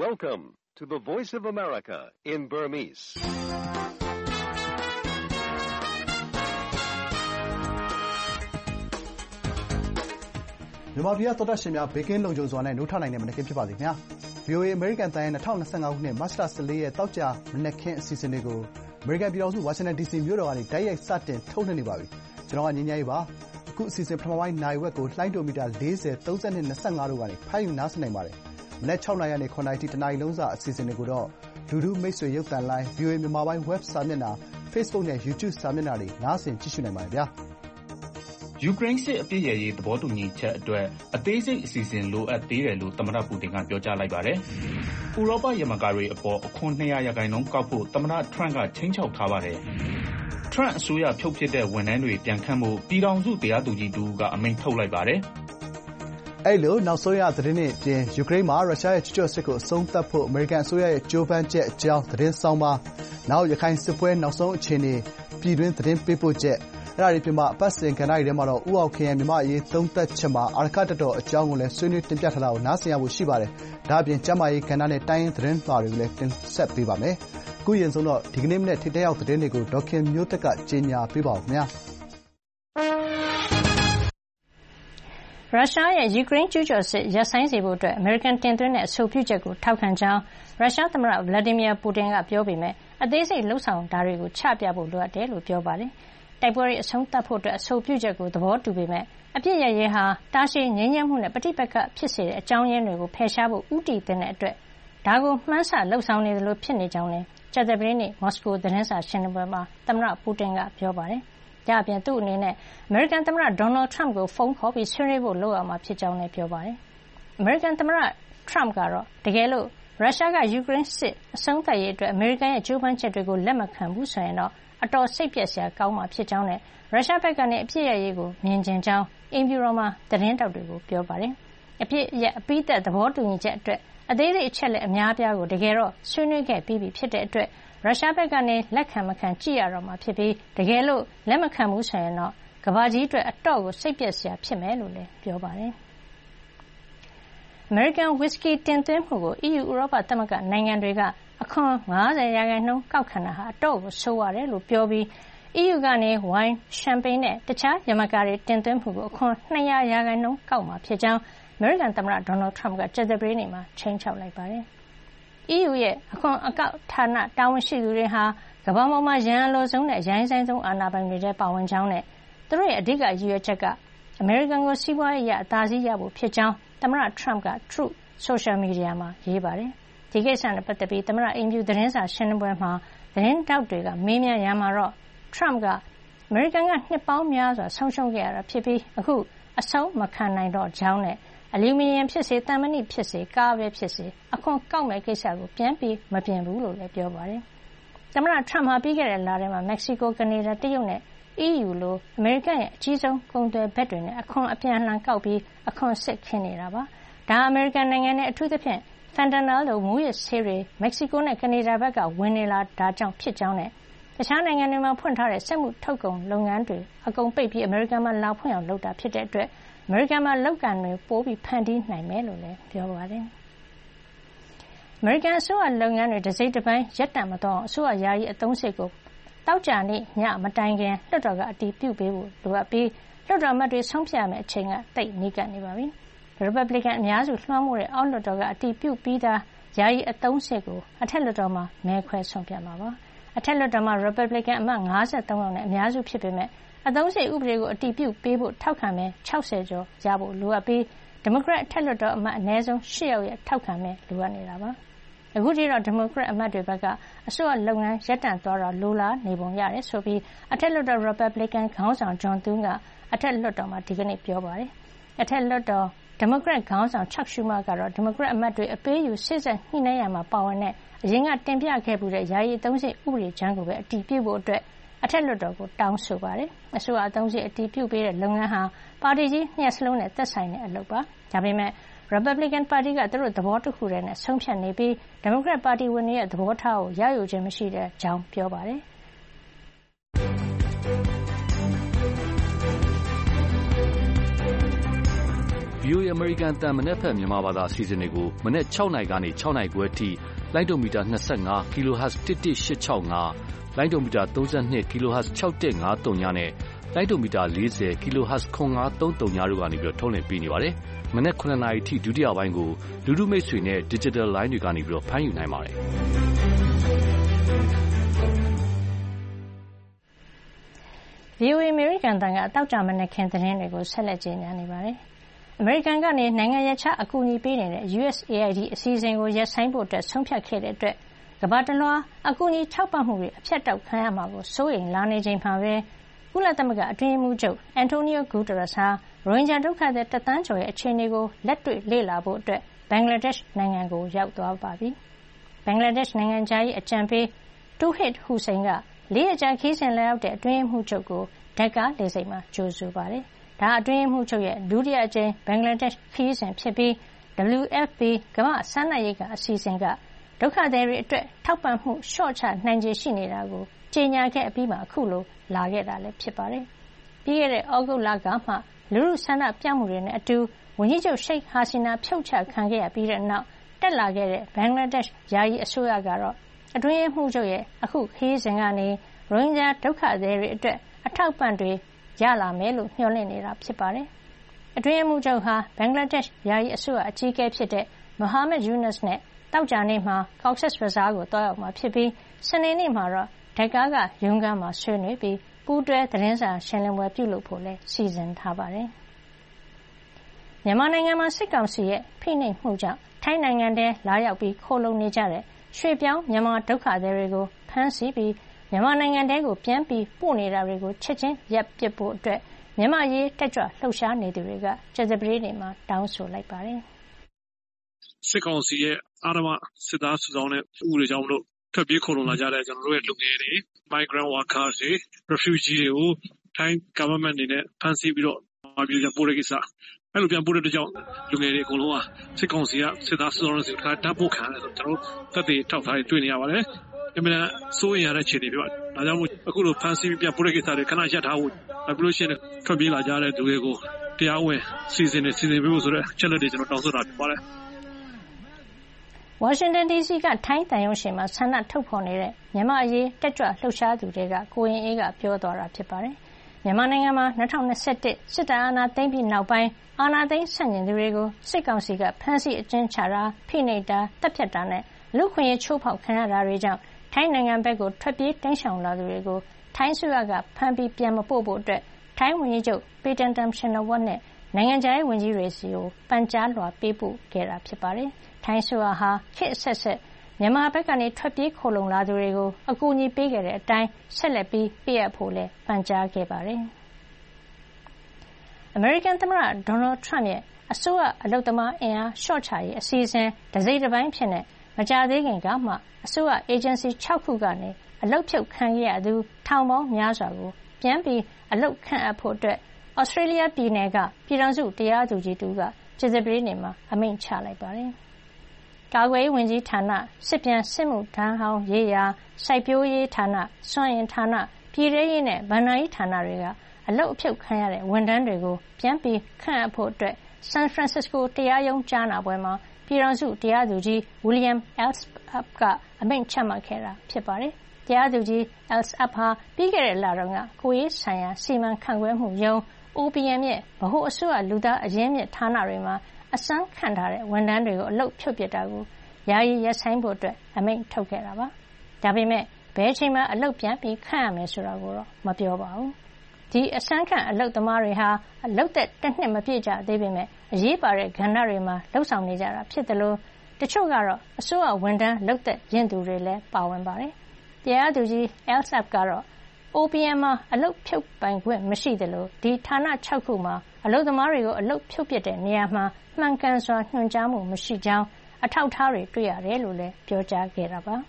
Welcome to the Voice of America in Burmese. ။မြန်မာပြည်ကသောတရှင်များဘေကင်းလုံခြုံစွာနဲ့နိုးထနိုင်တဲ့မနက်ခင်းဖြစ်ပါစေခင်ဗျာ။ VOA အမေရိကန်တန်ရဲ့2025ခုနှစ်မတ်လ14ရက်တောက်ကြမနက်ခင်းအစီအစဉ်တွေကိုအမေရိကန်ပြည်ထောင်စုဝါရှင်တန် DC မြို့တော်ကနေတိုက်ရိုက်စတင်ထုတ်လွှင့်နေပါပြီ။ကျွန်တော်ကငင်းငယ်ရေးပါ။အခုအစီအစဉ်ပထမပိုင်းနိုင်ဝက်ကိုလှိုင်းဒိုမီတာ40 30နဲ့25တို့ကနေဖိုင်ယူနားဆင်နိုင်ပါတယ်။မနက်6နာရီကနေ9နာရီထိတနာရီလုံးစာအစီအစဉ်တွေကိုတော့လူထုမိတ်ဆွေရုပ်သံလိုင်း VOA မြန်မာပိုင်း web စာမျက်နှာ Facebook နဲ့ YouTube စာမျက်နှာတွေနားဆင်ကြည့်ရှုနိုင်ပါတယ်ဗျာ။ယူကရိန်းစစ်အပစ်ရပ်ရေးသဘောတူညီချက်အတွက်အသေးစိတ်အစီအစဉ်လိုအပ်သေးတယ်လို့သမ္မတပူတင်ကပြောကြားလိုက်ပါတယ်။ဥရောပယမကာတွေအပေါ်အခွန်200%ကောက်ဖို့သမ္မတထရန့်ကချိန်းချောက်ထားပါတယ်။ထရန့်အစိုးရဖြုတ်ပစ်တဲ့ဝန်ထမ်းတွေပြန်ခန့်ဖို့ပြည်ထောင်စုတရားသူကြီးတဦးကအမိန့်ထုတ်လိုက်ပါတယ်။အဲဒီလိုနောက်ဆုံးရသတင်းတွေအပြင်ယူကရိန်းမှာရုရှားရဲ့ကျူးကျော်စစ်ကိုအဆုံးသတ်ဖို့အမေရိကန်အစိုးရရဲ့ကြိုးပမ်းချက်အကြောင်းသတင်းဆောင်းပါး၊နောက်ရခိုင်စစ်ပွဲနောက်ဆုံးအခြေအနေပြည်တွင်းသတင်းပေးပို့ချက်အဲဒါတွေပြင်ပအပတ်စဉ်ကဏ္ဍတွေထဲမှာတော့ဦးအောင်ခင်ရဲ့မြန်မာ့အရေးသုံးသပ်ချက်မှာအာရက္ခတပ်တော်အကြောင်းကိုလည်းဆွေးနွေးတင်ပြထားတာကိုနားဆင်ရဖို့ရှိပါတယ်။ဒါ့အပြင်ကျန်းမာရေးကဏ္ဍနဲ့တိုင်းရင်းသတင်းလွှာတွေကိုလည်းတင်ဆက်ပေးပါမယ်။အခုရင်ဆုံးတော့ဒီကနေ့မနေ့ထိပ်တန်းရောက်သတင်းတွေကိုဒေါက်ခင်မျိုးသက်ကကြီးညာပေးပါဦးခင်ဗျာ။ရုရှားရဲ့ယူကရိန်းကျူးကျော်စစ်ရပ်ဆိုင်းစေဖို့အတွက်အမေရိကန်တင်သွင်းတဲ့အဆိုပြုချက်ကိုထောက်ခံကြောင်းရုရှားသမ္မတဗလာဒီမီယာပူတင်ကပြောပေမဲ့အသေးစိတ်လုပ်ဆောင်တာတွေကိုချပြဖို့လိုအပ်တယ်လို့ပြောပါတယ်။တိုက်ပွဲတွေအဆုံးသတ်ဖို့အတွက်အဆိုပြုချက်ကိုသဘောတူပေမဲ့အပစ်ရပ်ရေးဟာတာရှည်ငြိမ်းချမ်းမှုနဲ့ပဋိပက္ခဖြစ်စေတဲ့အကြောင်းရင်းတွေကိုဖယ်ရှားဖို့ဦးတည်တဲ့အတွက်ဒါကိုမှန်းဆလုပ်ဆောင်နေသလိုဖြစ်နေကြောင်းလည်းကြာသပတေးနေ့မော်စကိုသတင်းစာရှင်းလင်းပွဲမှာသမ္မတပူတင်ကပြောပါတယ်။ဒါ့အပြင်သူ့အနေနဲ့အမေရိကန်သမ္မတဒေါ်နယ်ထရမ့်ကိုဖုန်းခေါ်ပြီးဆွေးနွေးဖို့လုပ်ရမှာဖြစ်ကြောင်းလည်းပြောပါတယ်။အမေရိကန်သမ္မတထရမ့်ကတော့တကယ်လို့ရုရှားကယူကရိန်းစစ်အဆုံးသတ်ရေးအတွက်အမေရိကန်ရဲ့ကြိုးပမ်းချက်တွေကိုလက်မခံဘူးဆိုရင်တော့အတော်စိတ်ပျက်စရာကောင်းမှာဖြစ်ကြောင်းနဲ့ရုရှားဘက်ကနေအပြစ်ရရေးကိုမြင်ကျင်ကြောင်းအင်ဖြူတော်မှာသတင်းတောက်တွေကိုပြောပါတယ်။အပြစ်ရအပိသက်သဘောတူညီချက်အတွက်အသေးစိတ်အချက်လက်အများအပြားကိုတကယ်တော့ဆွေးနွေးခဲ့ပြီးပြီဖြစ်တဲ့အတွက်ရုရှားဘက်ကနေလက်ခံမခံကြည့်ရတော့မှာဖြစ်ပြီးတကယ်လို့လက်မခံဘူးဆိုရင်တော့ကမ္ဘာကြီးအတွက်အတော့ကိုစိတ်ပျက်စရာဖြစ်မယ်လို့လည်းပြောပါတယ်။အမေရိကန်ဝီစကီတင်သွင်းမှုကို EU ဥရောပသမဂ္ဂနိုင်ငံတွေကအခွန်50%ကောက်ခံတာဟာအတော့ကိုဆိုးရတယ်လို့ပြောပြီး EU ကနေဝိုင်း၊ရှမ်ပိန်းနဲ့တခြားယမကာတွေတင်သွင်းမှုကိုအခွန်200%ကောက်မှာဖြစ်ကြောင်းအမေရိကန်သမ္မတဒေါ်နယ်ထရမ့်ကကြာသပတေးနေ့မှာခြိမ်းခြောက်လိုက်ပါတယ်။ EU ရဲ့အခွန်အကောက်ဌာနတာဝန်ရှိသူတွေဟာကမ္ဘာပေါ်မှာရန်အလိုဆုံးနဲ့ရိုင်းစိုင်းဆုံးအာဏာပိုင်တွေထဲပါဝင်ကြောင်းနဲ့သူတို့ရဲ့အဓိကရည်ရွယ်ချက်ကအမေရိကန်ကိုစီးပွားရေးအရအသာစီးရဖို့ဖြစ်ကြောင်းသမ္မတထရမ့်က Truth ဆိုရှယ်မီဒီယာမှာရေးပါတယ်။ဒီကိစ္စနဲ့ပတ်သက်ပြီးသမ္မတအိမ်ဖြူသတင်းစာရှင်းလင်းပွဲမှာသတင်းထောက်တွေကမေးမြန်းရာမှာတော့ထရမ့်ကအမေရိကန်ကနှစ်ပေါင်းများစွာဆုံးရှုံးခဲ့ရတာဖြစ်ပြီးအခုအဆုံးမခံနိုင်တော့ကြောင်းနဲ့အလူမီနီယံဖြစ်စေသံမဏိဖြစ်စေကားပဲဖြစ်စေအခွန်ကောက်မဲ့ကိစ္စကိုပြန်ပြီးမပြင်ဘူးလို့လည်းပြောပါတယ်။သမ္မတထရမ့်ဟာပြီးခဲ့တဲ့လထဲမှာမက္ကဆီကိုကနေဒါတရုတ်နဲ့ EU လိုအမေရိကန်ရဲ့အကြီးဆုံးကုန်သွယ်ဘက်တွေနဲ့အခွန်အပြန်အလှန်ကောက်ပြီးအခွန်စစ်ခင်းနေတာပါ။ဒါအမေရိကန်နိုင်ငံနဲ့အထူးသဖြင့်ဖန်တနယ်လိုမူးယစ်ဆေးတွေမက္ကဆီကိုနဲ့ကနေဒါဘက်ကဝင်နေလာတာကြောင့်ဖြစ်ကြောင်းနဲ့တခြားနိုင်ငံတွေမှာဖွင့်ထားတဲ့စက်မှုထုတ်ကုန်လုပ်ငန်းတွေအကုန်ပိတ်ပြီးအမေရိကန်မှာလာဖွင့်အောင်လုပ်တာဖြစ်တဲ့အတွက်အမေရိကန်မှာလုပ်ကန်တွေပိုပြီးဖန်တီးနိုင်မယ်လို့လည်းပြောပါတယ်။အမေရိကန်အစိုးရလုပ်ငန်းတွေတစိမ့်တစ်ပိုင်းရပ်တန့်မသွားအောင်အစိုးရယာယီအသုံးစရိတ်ကိုတောက်ကြနေ့ညမတိုင်ခင်လွှတ်တော်ကအတည်ပြုပေးဖို့လိုအပ်ပြီးလွှတ်တော်အမတ်တွေဆုံးဖြတ်ရမယ့်အချိန်ကတိတ်နီးကပ်နေပါပြီ။ ရီပတ်ဘလစ်ကန်အများစုလွှမ်းမိုးတဲ့အောက်လွှတ်တော်ကအတည်ပြုပြီးသားယာယီအသုံးစရိတ်ကိုအထက်လွှတ်တော်မှာမဲခွဲဆုံးဖြတ်မှာပါ။အထက်လွှတ်တော်မှာရီပတ်ဘလစ်ကန်အမတ်53ယောက်နဲ့အများစုဖြစ်ပေမဲ့အသုံးစရိတ်ဥပဒေကိုအတည်ပြုပေးဖို့ထောက်ခံမဲ60ကျော်ရဖို့လိုအပ်ပြီးဒီမိုကရက်အထက်လွှတ်တော်အမတ်အနည်းဆုံး8ယောက်ရဲ့ထောက်ခံမဲလိုအပ်နေတာပါ။အခုထိတော့ဒီမိုကရက်အမတ်တွေဘက်ကအစိုးရလုပ်ငန်းရပ်တန့်သွားတာလိုလားနေပုံရတယ်ဆိုပြီးအထက်လွှတ်တော်ရီပတ်ဘလစ်ကန်ခေါင်းဆောင်ဂျွန်သူးကအထက်လွှတ်တော်မှာဒီကနေ့ပြောပါတယ်။အထက်လွှတ်တော်ဒီမိုကရက်ခေါင်းဆောင်ချက်ရှူမာကတော့ဒီမိုကရက်အမတ်တွေအပေးယူစေ့စပ်ညှိနှိုင်းရမှာပါဝင်တဲ့အရင်ကတင်ပြခဲ့မှုတဲ့ယာယီအသုံးစရိတ်ဥပဒေကြမ်းကိုပဲအတည်ပြုဖို့အတွက်အထက်လွှတ်တော်ကိုတောင်းဆိုပါတယ်။အစိုးရအသုံးစရိတ်အတည်ပြုပေးတဲ့လုပ်ငန်းဟာပါတီကြီးနှစ်ရပ်စလုံးနဲ့သက်ဆိုင်တဲ့အလုပ်ပါ။ဒါပေမဲ့ရီပတ်ဘလစ်ကန်ပါတီကသူတို့သဘောတူခုတဲ့နဲ့ဆုံးဖြတ်နေပြီးဒီမိုကရက်ပါတီဝင်တွေရဲ့သဘောထားကိုရယူခြင်းမရှိတဲ့အကြောင်းပြောပါတယ်။ VOA အမေရိကန်အသံမနက်ဖြန်မြန်မာဘာသာအစီအစဉ်တွေကိုမနက်6 နာရီကနေ6 နာရီခွဲအထိလိုင်းဒိုမီတာ25 kHz 11865 လိုင်းဒိုမီတာ32 kHz 6153 နဲ့လိုင်းဒိုမီတာ40 kHz 9530တို့ကနေထုတ်လွှင့်ပေးနေပါတယ်။မနက်9 နာရီအထိဒုတိယပိုင်းကိုလူထုမိတ်ဆွေနဲ့ digital line တွေကနေဖမ်းယူနိုင်ပါတယ်။ VOA အမေရိကန်အသံကသောကြာမနက်ခင်းသတင်းတွေကိုဆက်လက်ကြေညာနေပါတယ်။အမေရိကန်ကနေနိုင်ငံရပ်ခြားအကူအညီပေးနေတဲ့ USAID အစီအစဉ်ကိုရပ်ဆိုင်းဖို့ဆုံးဖြတ်ခဲ့တဲ့အတွက်ကမ္ဘာတလွှားအကူအညီထောက်ပံ့မှုတွေအဖြတ်တောက်ခံရမှာကိုစိုးရိမ်လာနေချိန်မှာပဲကုလသမဂ္ဂအတွင်းရေးမှူးချုပ် Antonio Guterres ဟာရိုဟင်ဂျာဒုက္ခသည်1 သန်းကျော်ရဲ့အခြေအနေကိုလက်တွေ့လေ့လာဖို့ဘင်္ဂလားဒေ့ရှ်နိုင်ငံကိုရောက်သွားပါပြီ။ဘင်္ဂလားဒေ့ရှ်နိုင်ငံခြားရေးအကြံပေး Touhid Hossain က4 ရက်ကြာခရီးစဉ်လာရောက်တဲ့အတွင်းရေးမှူးချုပ်ကိုဒက္ကားလေဆိပ်မှာကြိုဆိုပါတယ်။ဒါအတွင်းရေးမှူးချုပ်ရဲ့ဒုတိယအကြိမ်ဘင်္ဂလားဒေ့ရှ်ခရီးစဉ်ဖြစ်ပြီး WFP ကမ္ဘာ့စားနပ်ရိက္ခာအစီအစဉ်ကဒုက္ခသည်တွေအတွက်ထောက်ပံ့မှုလျှော့ချနိုင်ခြေရှိနေတာကိုကြေညာခဲ့အပြီးမှာအခုလိုလာခဲ့တာလည်းဖြစ်ပါတယ်။ပြီးခဲ့တဲ့ဩဂုတ်လကမှလူထုဆန္ဒပြမှုတွေနဲ့အတူဝန်ကြီးချုပ်ရှိတ်ဟာစီနာဖြုတ်ချခံခဲ့ရပြီးတဲ့နောက်တက်လာခဲ့တဲ့ဘင်္ဂလားဒေ့ရှ်ယာယီအစိုးရကတော့အတွင်းရေးမှူးချုပ်ရဲ့အခုခရီးစဉ်ကနေရိုဟင်ဂျာဒုက္ခသည်တွေအတွက်အထောက်အပံ့တွေရလာမယ်လို့မျှော်လင့်နေတာဖြစ်ပါတယ်။အတွင်းရေးမှူးချုပ်ဟာဘင်္ဂလားဒေ့ရှ်ယာယီအစိုးရအကြီးအကဲဖြစ်တဲ့ Mohammed Yunus နဲ့သောကြာနေ့မှာ Cox's Bazar ကိုသွားရောက်မှာဖြစ်ပြီးစနေနေ့မှာတော့ဒက္ကားကရုံးခန်းမှာဆွေးနွေးပြီးပူးတွဲသတင်းစာရှင်းလင်းပွဲပြုလုပ်ဖို့လည်းစီစဉ်ထားပါတယ်။မြန်မာနိုင်ငံမှာစစ်ကောင်စီရဲ့ဖိနှိပ်မှုကြောင့်ထိုင်းနိုင်ငံထဲလာရောက်ပြီးခိုလှုံနေကြတဲ့ရွှေ့ပြောင်းမြန်မာဒုက္ခသည်တွေကိုဖမ်းဆီးပြီးမြန်မာနိုင်ငံထဲကိုပြန်ပြီးပို့နေတာတွေကိုချက်ချင်းရပ်ပစ်ဖို့မြန်မာ့အရေးတက်ကြွလှုပ်ရှားနေသူတွေကကြာသပတေးနေ့မှာတောင်းဆိုလိုက်ပါတယ်။စစ်ကောင်စီရဲ့အာဏာစစ်သားစုဆောင်တဲ့ဥပဒေကြောင့်မလို့ထွက်ပြေးခိုလှုံလာကြတဲ့ကျွန်တော်တို့ရဲ့လူငယ်တွေ migrant workers တွေ refugee တွေကိုထိုင်း government အနေနဲ့ဖမ်းဆီးပြီးတော့ပြည်ပြန်ပို့တဲ့ကိစ္စအဲ့လိုပြန်ပို့တဲ့အတွက်ကြောင့်လူငယ်တွေအကုန်လုံးကစစ်ကောင်စီကစစ်သားစုဆောင်တဲ့စစ်သားတပ်ပို့ခံရတယ်ဆိုကျွန်တော်တို့သက်သေထောက်ထားတွေ့နေရပါတယ်။အမှန်စိုးရင်ရတဲ့ခြေတွေပြောဒါကြောင့်မို့အခုလိုဖန်ဆီးပြန်ပို့တဲ့ကိစ္စတွေခဏရပ်ထားဖို့အခုလို့ရှိရင်ထွက်ပြေးလာကြတဲ့လူတွေကိုတရားဝင်စီစဉ်ပေးဖို့ဆိုတော့ချက်လက်တွေကျွန်တော်တောင်းဆိုတာဖြစ်ပါတယ်ဝါရှင်တန် DC ကထိုင်းတန်ရုံးရှေ့မှာဆန္ဒထုတ်ဖော်နေတဲ့မြန်မာအရေးတက်ကြွလှုပ်ရှားသူတွေကကိုရင်အေးကပြောသွားတာဖြစ်ပါတယ်။မြန်မာနိုင်ငံမှာ2021စစ်တပ်အာဏာသိမ်းပြီးနောက်ပိုင်းအာဏာသိမ်းဆန့်ကျင်သူတွေကိုစစ်ကောင်စီကဖမ်းဆီးအကျဉ်းချတာဖိနှိပ်တာတပ်ဖြတ်တာနဲ့လူခွင့်ရေးချိုးဖောက်ခံရတာတွေကြောင့်ထိုင်းနိုင်ငံဘက်ကိုထွက်ပြေးတိမ်းရှောင်လာသူတွေကိုထိုင်းအစိုးရကဖမ်းပြီးပြန်မပို့ဖို့ထိုင်းဝန်ကြီးချုပ်ပေတန်တမ်ရှင်နဝတ်နဲ့နိုင်ငံခြားရေးဝန်ကြီးတွေစီကိုပန်ကြားလွှာပေးပို့ခဲ့တာဖြစ်ပါတယ်။ထိုင်းအစိုးရဟာခေတ်အဆက်ဆက်မြန်မာဘက်ကနေထွက်ပြေးခိုလှုံလာသူတွေကိုအကူအညီပေးခဲ့တဲ့အတိုင်းဆက်လက်ပြီးပေးအပ်ဖို့လည်းပန်ကြားခဲ့ပါတယ်။အမေရိကန်သမ္မတဒေါ်နယ်ထရမ့်ရဲ့အစိုးရအလုပ်သမားအင်အားလျှော့ချရေးအစီအစဉ်တစိတ်တပိုင်းဖြစ်နေမကြာသေးခင်ကမှအစိုးရအေဂျင်စီ6ခုကနေအလုပ်ဖြုတ်ခံခဲ့ရသူထောင်ပေါင်းများစွာကိုပြန်ပြီးအလုပ်ခန့်အပ်ဖို့Australia ပြည်နယ်ကပြည်ထောင်စုတရားသူကြီးတူကကြာသပတေးနေ့မှာအမိန့်ချလိုက်ပါတယ်။ကာကွယ်ရေးဝန်ကြီးဌာနစစ်ပြန်စစ်မှုထမ်းဟောင်းရေးရာစိုက်ပျိုးရေးဌာနစွမ်းအင်ဌာနပြည်ထရေးနဲ့ဗဏ္ဍာရေးဌာနတွေကအလုပ်အဖြုတ်ခံရတဲ့ဝန်ထမ်းတွေကိုပြန်ပြီးခန့်အပ်ဖို့San Francisco တရားရုံးကြားနာပွဲမှာပြည်ထောင်စုတရားသူကြီး William Alsup ကအမိန့်ချမှတ်ခဲ့တာဖြစ်ပါတယ်။တရားသူကြီး Alsup ဟာပြီးခဲ့တဲ့လတုန်းကကိုရေးဆိုင်ရာစီမံခန့်ခွဲမှုရုံး OPM ရဲ့ဗဟိုအစိုးရလူသားအရင်းမြစ်ဌာနတွေမှာအစမ်းခံထားတဲ့ဝန်ထမ်းတွေကိုအလုပ်ဖြုတ်ပစ်တာကိုယာယီရပ်ဆိုင်းဖို့အမိန့်ထုတ်ခဲ့တာပါ။ဒါပေမဲ့ဘယ်အချိန်မှအလုပ်ပြန်ပြီးခန့်ရမယ်ဆိုတာကိုတော့မပြောပါဘူး။ဒီအစမ်းခံအလုပ်သမားတွေဟာအလုပ်သက်1 နှစ်မပြည့်ကြသေးပေမဲ့အရေးပါတဲ့ကဏ္ဍတွေမှာလှုပ်ဆောင်နေကြတာဖြစ်တယ်လို့တချို့ကတော့အစိုးရဝန်ထမ်းလုပ်သက်ရင့်သူတွေလည်းပါဝင်ပါတယ်။တရားသူကြီး Alsup ကတော့ OPM မှာအလုပ်ဖြုတ်ပိုင်ခွင့်မရှိသလိုဒီဌာန6ခုမှာအလုပ်သမားတွေကိုအလုပ်ဖြုတ်ပစ်တဲ့နေရာမှာမှန်ကန်စွာညွှန်ကြားမှုမရှိကြောင်းအထောက်အထားတွေတွေ့ရတယ်လို့လည်းပြောကြားခဲ့တာပါ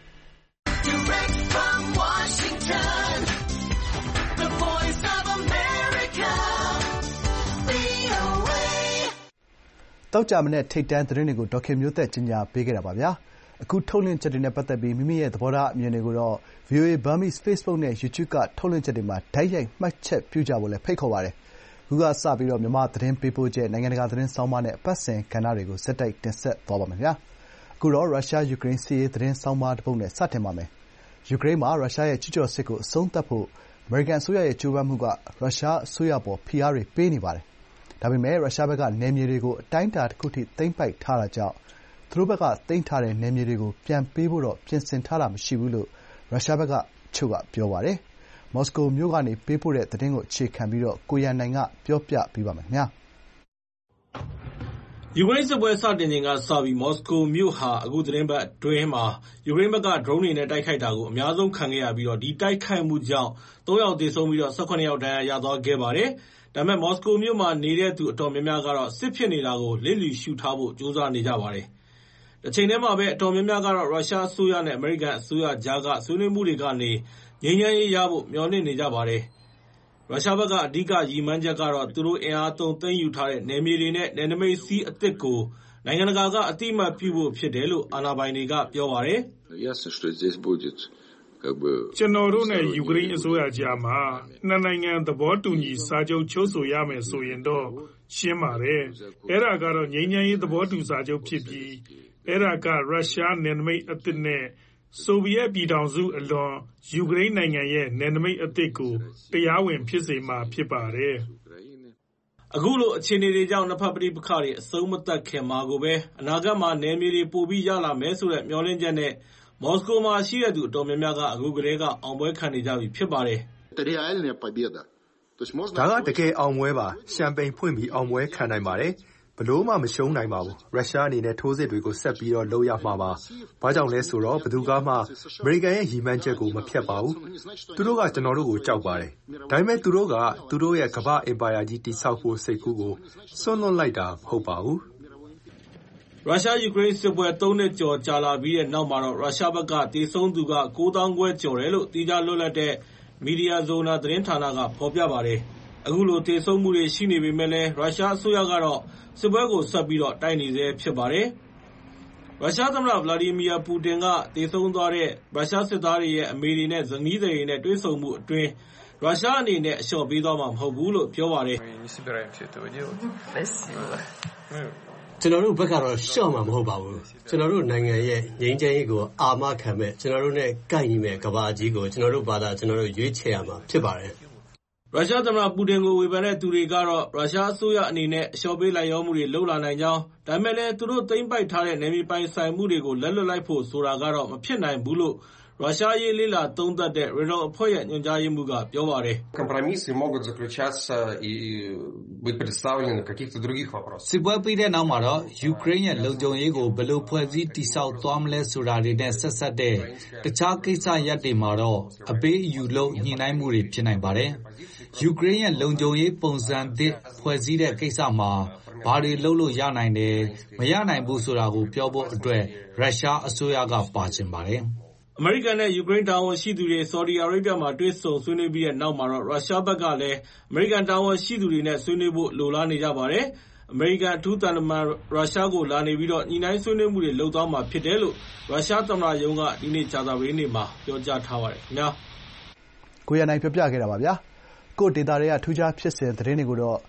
တောက်ကြမနဲ့ထိတ်တန်းသတင်းတွေကိုဒေါခင်မျိုးသက်ကြီးညာပေးခဲ့တာပါဗျာအခုထုတ်လွှင့်ချက်တွေနဲ့ပတ်သက်ပြီးမိမိရဲ့သဘောထားအမြင်တွေကိုတော့ VOA Burmese Facebook နဲ့ YouTube ကထုတ်လွှင့်ချက်တွေမှာဓာတ်ရိုက်မှတ်ချက်ပြုကြဖို့လည်းဖိတ်ခေါ်ပါတယ်ခုကစပြီးမြန်မာသတင်းပေးပို့ချက်နိုင်ငံတကာသတင်းဆောင်းပါးနဲ့အပတ်စဉ်ကဏ္ဍတွေကိုဆက်တိုက်တင်ဆက်သွားပါမယ်။အခုတော့ရုရှား-ယူကရိန်းစစ်ရေးသတင်းဆောင်းပါးတပုဒ်နဲ့စတင်ပါမယ်။ယူကရိန်းမှာရုရှားရဲ့ကျူးကျော်စစ်ကိုအဆုံးသတ်ဖို့အမေရိကန်အစိုးရရဲ့ကြိုးပမ်းမှုကရုရှားအစိုးရအပေါ်ဖိအားတွေပေးနေပါတယ်။ဒါပေမဲ့ရုရှားဘက်ကနယ်မြေတွေကိုအတိုင်းအတာတခုအထိသိမ်းပိုက်ထားတာကြောင့်သူတို့ဘက်ကသိမ်းထားတဲ့နယ်မြေတွေကိုပြန်ပေးဖို့တော့ပြင်ဆင်ထားတာမရှိဘူးလို့ရုရှားဘက်ကအချို့ကပြောပါတယ်။မော်စကိုမြို့ကနေပေးပို့တဲ့သတင်းကိုအခြေခံပြီးကိုရန်နိုင်ကပြောပြပေးပါမယ်။ယူကရိန်းစစ်ပွဲစတင်ချိန်ကစပြီးမော်စကိုမြို့ဟာအခုသီတင်းပတ်အတွင်းမှာယူကရိန်းဘက်ကဒရုန်းတွေနဲ့တိုက်ခိုက်တာကိုအများဆုံးခံခဲ့ရပြီးဒီတိုက်ခိုက်မှုကြောင့်၃ ယောက်သေဆုံးပြီး၁၇ ယောက်ဒဏ်ရာရသွားခဲ့ပါတယ်။ဒါပေမဲ့မော်စကိုမြို့မှာနေတဲ့သူအတော်များများကတော့စစ်ဖြစ်နေတာကိုလစ်လျူရှုထားဖို့ကြိုးစားနေကြပါတယ်။တချိန်တည်းမှာပဲအတော်များများကတော့ရုရှားအစိုးရနဲ့အမေရိကန်အစိုးရကြားကဆွေးနွေးမှုတွေကနေငြိမ်းချမ်းရေးရဖို့မျှော်လင့်နေကြပါတယ်။ရုရှားဘက်ကအဓိကရည်မှန်းချက်ကတော့သူတို့အင်အားသုံးသိမ်းယူထားတဲ့နယ်မြေတွေနဲ့နယ်နိမိတ်စည်းအသစ်ကိုနိုင်ငံတကာကအသိအမှတ်ပြုဖို့ဖြစ်တယ်လို့အာဏာပိုင်တွေကပြောပါတယ်။ "ကျွန်တော်တို့နဲ့ယူကရိန်းအစိုးရကြားမှာနှစ်နိုင်ငံသဘောတူညီစာချုပ်ချုပ်ဆိုရမယ်ဆိုရင်တော့ရှင်းပါတယ်။အဲဒါကတော့ငြိမ်းချမ်းရေးသဘောတူစာချုပ်ဖြစ်ပြီးအဲဒါကရုရှားနယ်နိမိတ်အသစ်နဲ့ဆိုဗီယက်ပြည်ထောင်စုအလွန်ယူကရိန်းနိုင်ငံရဲ့နယ်နိမိတ်အသစ်ကိုတရားဝင်ဖြစ်စေမှာဖြစ်ပါတယ်။ " အခုလိုအခြေအနေတွေကြောင့်နှစ်ဖက်ပဋိပက္ခတွေအဆုံးမသတ်ခင်မှာကိုပဲအနာဂတ်မှာနယ်မြေတွေပိုပြီးရလာမယ်ဆိုတဲ့မျှော်လင့်ချက်နဲ့မော်စကိုမှာရှိတဲ့သူအတော်များများကအခုကတည်းကအောင်ပွဲခံနေကြပြီဖြစ်ပါတယ်။ "ဒါကတကယ်အောင်ပွဲပါ။ရှမ်ပိန်ဖွင့်ပြီးအောင်ပွဲခံနိုင်ပါတယ်။ဘယ်လိုမှမရှုံးနိုင်ပါဘူး။ရုရှားအနေနဲ့ထိုးစစ်တွေကိုဆက်ပြီးလုပ်ရမှာပါ။ဘာကြောင့်လဲဆိုတော့ဘယ်သူကမှအမေရိကန်ရဲ့ရည်မှန်းချက်ကိုမဖျက်ပါဘူး။သူတို့ကကျွန်တော်တို့ကိုကြောက်ပါတယ်။ဒါပေမဲ့သူတို့ကသူတို့ရဲ့ကမ္ဘာ့အင်ပါယာကြီးတည်ဆောက်ဖို့စိတ်ကူးကိုစွန့်လွှတ်လိုက်တာမဟုတ်ပါဘူး။ " ရုရှား-ယူကရိန်းစစ်ပွဲ၃ နှစ်ကျော်ကြာလာပြီးတဲ့နောက်မှာတော့ရုရှားဘက်ကသေဆုံးသူက၉ သောင်းခွဲကျော်တယ်လို့သီးခြားလွတ်လပ်တဲ့ Mediazona သတင်းဌာနကဖော်ပြပါတယ်။အခုလိုသေဆုံးမှုတွေရှိနေပေမဲ့လည်းရုရှားအစိုးရကတော့စစ်ပွဲကိုဆက်ပြီးတိုက်နေဆဲဖြစ်ပါတယ်။ရုရှားသမ္မတဗလာဒီမီယာပူတင်ကသေဆုံးသွားတဲ့ရုရှားစစ်သားတွေရဲ့အမေတွေနဲ့ဇနီးသည်တွေနဲ့တွေ့ဆုံမှုအတွင်းရုရှားအနေနဲ့အလျှော့ပေးသွားမှာမဟုတ်ဘူးလို့ပြောပါတယ်။ "ကျွန်တော်တို့ဘက်ကတော့လျှော့မှာမဟုတ်ပါဘူး။ကျွန်တော်တို့နိုင်ငံရဲ့ငြိမ်းချမ်းရေးကိုအာမခံမဲ့ကျွန်တော်တို့နဲ့ကိုက်ညီမဲ့ကမ္ဘာကြီးကိုကျွန်တော်တို့ဘာသာကျွန်တော်တို့ရွေးချယ်ရမှာဖြစ်ပါတယ်။" ရုရှားသမ္မတပူတင်ကိုဝေဖန်တဲ့သူတွေကတော့ရုရှားအစိုးရအနေနဲ့အလျှော့ပေးလိုက်လျောမှုတွေလုပ်လာနိုင်ကြောင်းဒါပေမဲ့လည်းသူတို့သိမ်းပိုက်ထားတဲ့နယ်မြေပိုင်ဆိုင်မှုတွေကိုလက်လွှတ်လိုက်ဖို့ဆိုတာကတော့မဖြစ်နိုင်ဘူးလို့ရုရှားရေးလေ့လာသုံးသပ်တဲ့ Renault အဖွဲ့ရဲ့ညွှန်ကြားရေးမှူးကပြောပါတယ်။ "စစ်ပွဲပြီးတဲ့နောက်မှာတော့ယူကရိန်းရဲ့လုံခြုံရေးကိုဘယ်လိုဖွဲ့စည်းတည်ဆောက်သွားမလဲဆိုတာတွေနဲ့ဆက်စပ်တဲ့တခြားကိစ္စရပ်တွေမှာတော့အပေးအယူလုပ်ညှိနှိုင်းမှုတွေဖြစ်နိုင်ပါတယ်။ယူကရိန်းရဲ့လုံခြုံရေးပုံစံသစ်ဖွဲ့စည်းတဲ့ကိစ္စမှာဘာတွေလုပ်လို့ရနိုင်တယ်မရနိုင်ဘူးဆိုတာကိုပြောဖို့အတွက်ရုရှားအစိုးရကပါချင်ပါတယ်။" အမေရိကန်နဲ့ယူကရိန်းတာဝန်ရှိသူတွေဆော်ဒီအာရေဗျမှာတွေ့ဆုံဆွေးနွေးပြီးတဲ့နောက်မှာတော့ရုရှားဘက်ကလည်းအမေရိကန်တာဝန်ရှိသူတွေနဲ့ဆွေးနွေးဖို့လိုလားနေကြပါတယ်။အမေရိကန်အထူးသံတမန်ရုရှားကိုလာနေပြီးညှိနှိုင်းဆွေးနွေးမှုတွေလုပ်သွားမှာဖြစ်တယ်လို့ရုရှားသမ္မတရုံးကဒီနေ့ကြာသပတေးနေ့မှာပြောကြားထားပါတယ်ခင်ဗျာကိုရန်နိုင်ပြောပြခဲ့တာပါ။ကိုယ့်ဒေသထဲကထူးခြားဖြစ်စဉ်သတင်းတွေကိုတော့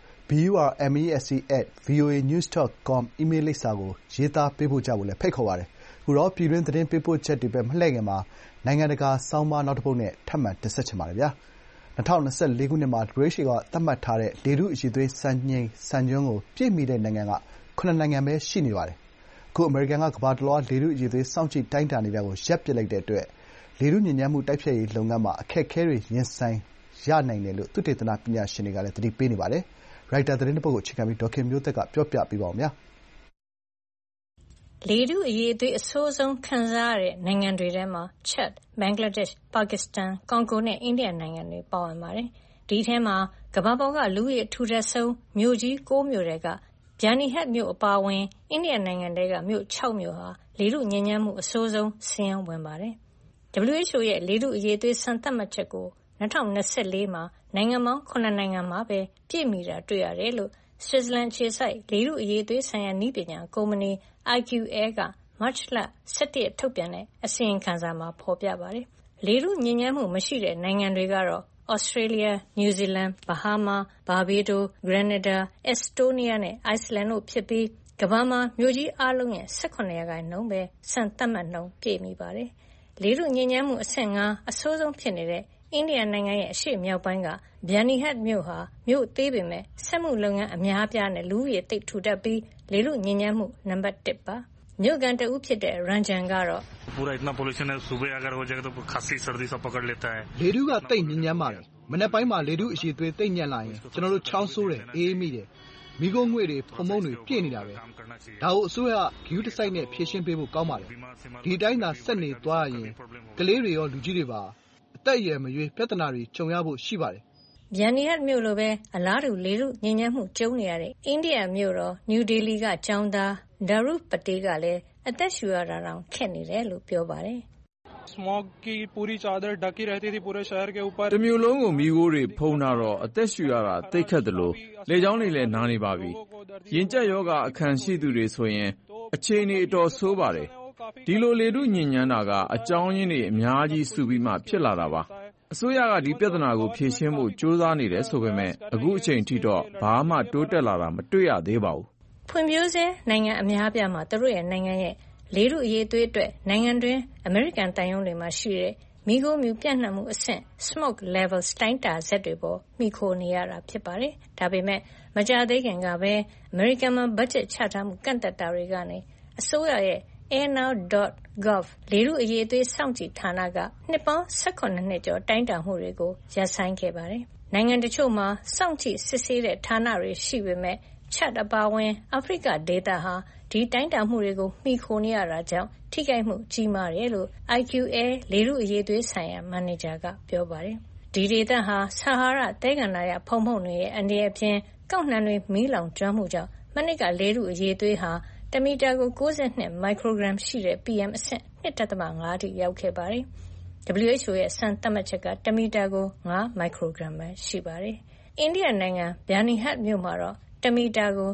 burmese@voanews.com အီးမေးလ်လိပ်စာကိုရေးသားပေးပို့ကြဖို့လည်းဖိတ်ခေါ်ပါတယ်။အခုတော့ပြည်တွင်းသတင်းပေးပို့ချက်တွေဘက်မလှည့်ခင်မှာနိုင်ငံတကာဆောင်းပါးနောက်တပုဒ်နဲ့ထပ်မံတင်ဆက်ချင်ပါတယ်။၂၀၂၄ ခုနှစ်မှာ WHO ကသတ်မှတ်ထားတဲ့လေထုအရည်အသွေးစံချိန်စံညွှန်းကိုပြည့်မီတဲ့နိုင်ငံက၇ နိုင်ငံပဲရှိနေပါတယ်။အခုအမေရိကန်ကကမ္ဘာတလွှားလေထုအရည်အသွေးစောင့်ကြည့်တိုင်းတာနေတာကိုရပ်ပစ်လိုက်တဲ့အတွက်လေထုညစ်ညမ်းမှုတိုက်ဖျက်ရေးလုပ်ငန်းမှာအခက်အခဲတွေရင်ဆိုင်ရနိုင်တယ်လို့သုတေသနပညာရှင်တွေကလည်းသတိပေးနေပါတယ်။ရိုက်တာသတင်းတပုဒ်ကိုအခြေခံပြီးဒေါ်ခင်မျိုးသက်ကပြောပြပေးပါမယ်။လေထုအရည်အသွေးအဆိုးဆုံးခံစားရတဲ့နိုင်ငံတွေထဲမှာချက်၊ဘင်္ဂလားဒေ့ရှ်၊ပါကစ္စတန်၊ကွန်ဂိုနဲ့အိန္ဒိယနိုင်ငံတွေပါဝင်ပါတယ်။ဒီထဲမှာကမ္ဘာပေါ်ကလူဦးရေအထူထပ်ဆုံးမြို့ကြီး9မြို့ထဲကဗျာနီဟတ်မြို့အပါအဝင်အိန္ဒိယနိုင်ငံထဲကမြို့6မြို့ဟာလေထုညစ်ညမ်းမှုအဆိုးဆုံးစာရင်းဝင်ပါတယ်။ WHO ရဲ့လေထုအရည်အသွေးစံသတ်မှတ်ချက်ကို2024မှာနိုင်ငံပေါင်း9နိုင်ငံမှာပဲပြည့်မီတာတွေ့ရတယ်လို့ဆွစ်ဇာလန်အခြေစိုက်လေထုအရည်အသွေးဆိုင်ရာနည်းပညာကုမ္ပဏီ IQAir ကမတ်လ17ရက်ထုတ်ပြန်တဲ့အစီရင်ခံစာမှာဖော်ပြပါတယ်။လေထုညစ်ညမ်းမှုမရှိတဲ့နိုင်ငံတွေကတော့ Australia, New Zealand, Bahamas, Barbados, Grenada, Estonia နဲ့ Iceland တို့ဖြစ်ပြီးကမ္ဘာမှာမြို့ကြီးအားလုံးရဲ့ 18% ပဲစံသတ်မှတ်နှုန်းပြည့်မီပါတယ်။လေထုညစ်ညမ်းမှုအဆင့် 5 အဆိုးဆုံးဖြစ်နေတဲ့အိန္ဒိယနိုင်ငံရဲ့အရှေ့မြောက်ပိုင်းက Byanihad မြို့ဟာမြို့သေးပေမဲ့စက်မှုလုပ်ငန်းအများပြားနဲ့လူဦးရေသိပ်ထူထပ်ပြီးလေထုညစ်ညမ်းမှုနံပါတ် 1 ပါ။မြို့ကန်တဦးဖြစ်တဲ့ Ranjan ကတော့လေထုကသိပ်ညစ်ညမ်းပါတယ်။မနက်ပိုင်းမှာလေထုအရည်အသွေးသိပ်ညံ့လာရင်ကျွန်တော်တို့ချောင်းဆိုးတယ်အေးမိတယ်။မီးခိုးငွေ့တွေဖုံမုန့်တွေပြည့်နေတာပဲ။ဒါကိုအစိုးရဂရုတစိုက်နဲ့ဖြေရှင်းပေးဖို့ကောင်းပါတယ်။ဒီအတိုင်းသာဆက်နေသွားရရင်ကလေးတွေရောလူကြီးတွေပါအသက်အရွယ်မရွေးပြဿနာတွေကြုံရဖို့ရှိပါတယ်။ Byanihad မြို့လိုပဲအလားတူလေထုညစ်ညမ်းမှုကြုံနေရတဲ့အိန္ဒိယမြို့တော်နယူးဒေလီကကျောင်းသား Dharuv Patel ကလည်းအသက်ရှူရတာတောင်ခက်နေတယ်လို့ပြောပါတယ်။ Smog की पूरी चादर ढकी रहती थी पूरे शहर के ऊपर တမျိုးလုံးကိုမီးခိုးတွေဖုံးထားတော့အသက်ရှူရတာသိခက်တယ်လို့လေကြောင်းတွေလည်းနားနေပါပြီ။ရင်ကျက်ယောဂအခမ်းရှိသူတွေဆိုရင်အခြေအနေအတော်ဆိုးပါတယ်။ဒီလိုလေထုညစ်ညမ်းတာကအကြောင်းရင်းတွေအများကြီးစုပြီးမှဖြစ်လာတာပါ။အစိုးရကဒီပြဿနာကိုဖြေရှင်းဖို့ကြိုးစားနေတယ်ဆိုပေမဲ့အခုအချိန်ထိတော့ဘာမှတိုးတက်လာတာမတွေ့ရသေးပါဘူး။ဖွံ့ဖြိုးဆဲနိုင်ငံအများပြားမှာသူတို့ရဲ့နိုင်ငံရဲ့လေထုအရည်အသွေးအတွက်နိုင်ငံတွင်းအမေရိကန်တန်ယုံတွေမှာရှိတဲ့မီးခိုးမြူပြန့်နှံ့မှုအဆင့် smoke level တိုင်းတာစက်တွေပေါ်မှီခိုနေရတာဖြစ်ပါတယ်။ဒါပေမဲ့မကြာသေးခင်ကပဲအမေရိကန်မှာဘတ်ဂျက်ချထားမှုကန့်သတ်တာတွေကနေအစိုးရရဲ့ airnow.gov လေထုအရည်အသွေးစောင့်ကြည့်ဌာနကနှစ်ပေါင်း18နှစ်ကျော်တိုင်းတာမှုတွေကိုရပ်ဆိုင်းခဲ့ပါတယ်။နိုင်ငံတချို့မှာစောင့်ကြည့်စစ်ဆေးတဲ့ဌာနတွေရှိပေမဲ့Chad အပါအဝင်အာဖရိကဒေသဟာဒီတိုင်းတာမှုတွေကိုမှီခိုနေရတာကြောင့်ထိခိုက်မှုကြီးမားတယ်လို့ IQA လေထုအရည်အသွေးဆိုင်ရာမန်နေဂျာကပြောပါတယ်။ဒီဒေသဟာဆာဟာရသဲကန္တာရဖုံဖုံတွေရဲ့အန္တရာယ်အပြင်ကောက်နှံတွေမီးလောင်ကျွမ်းမှုကြောင့်မနှစ်ကလေထုအရည်အသွေးဟာတမီတာကို92မိုက်ခရိုဂရမ်ရှိတဲ့ PM အဆင့် 2.5 ထိရောက်ခဲ့ပါတယ်။ WHO ရဲ့စံသတ်မှတ်ချက်ကတမီတာကို5မိုက်ခရိုဂရမ်ပဲရှိပါတယ်။အိန္ဒိယနိုင်ငံ Byanihad မြို့မှာတော့တမီတာကို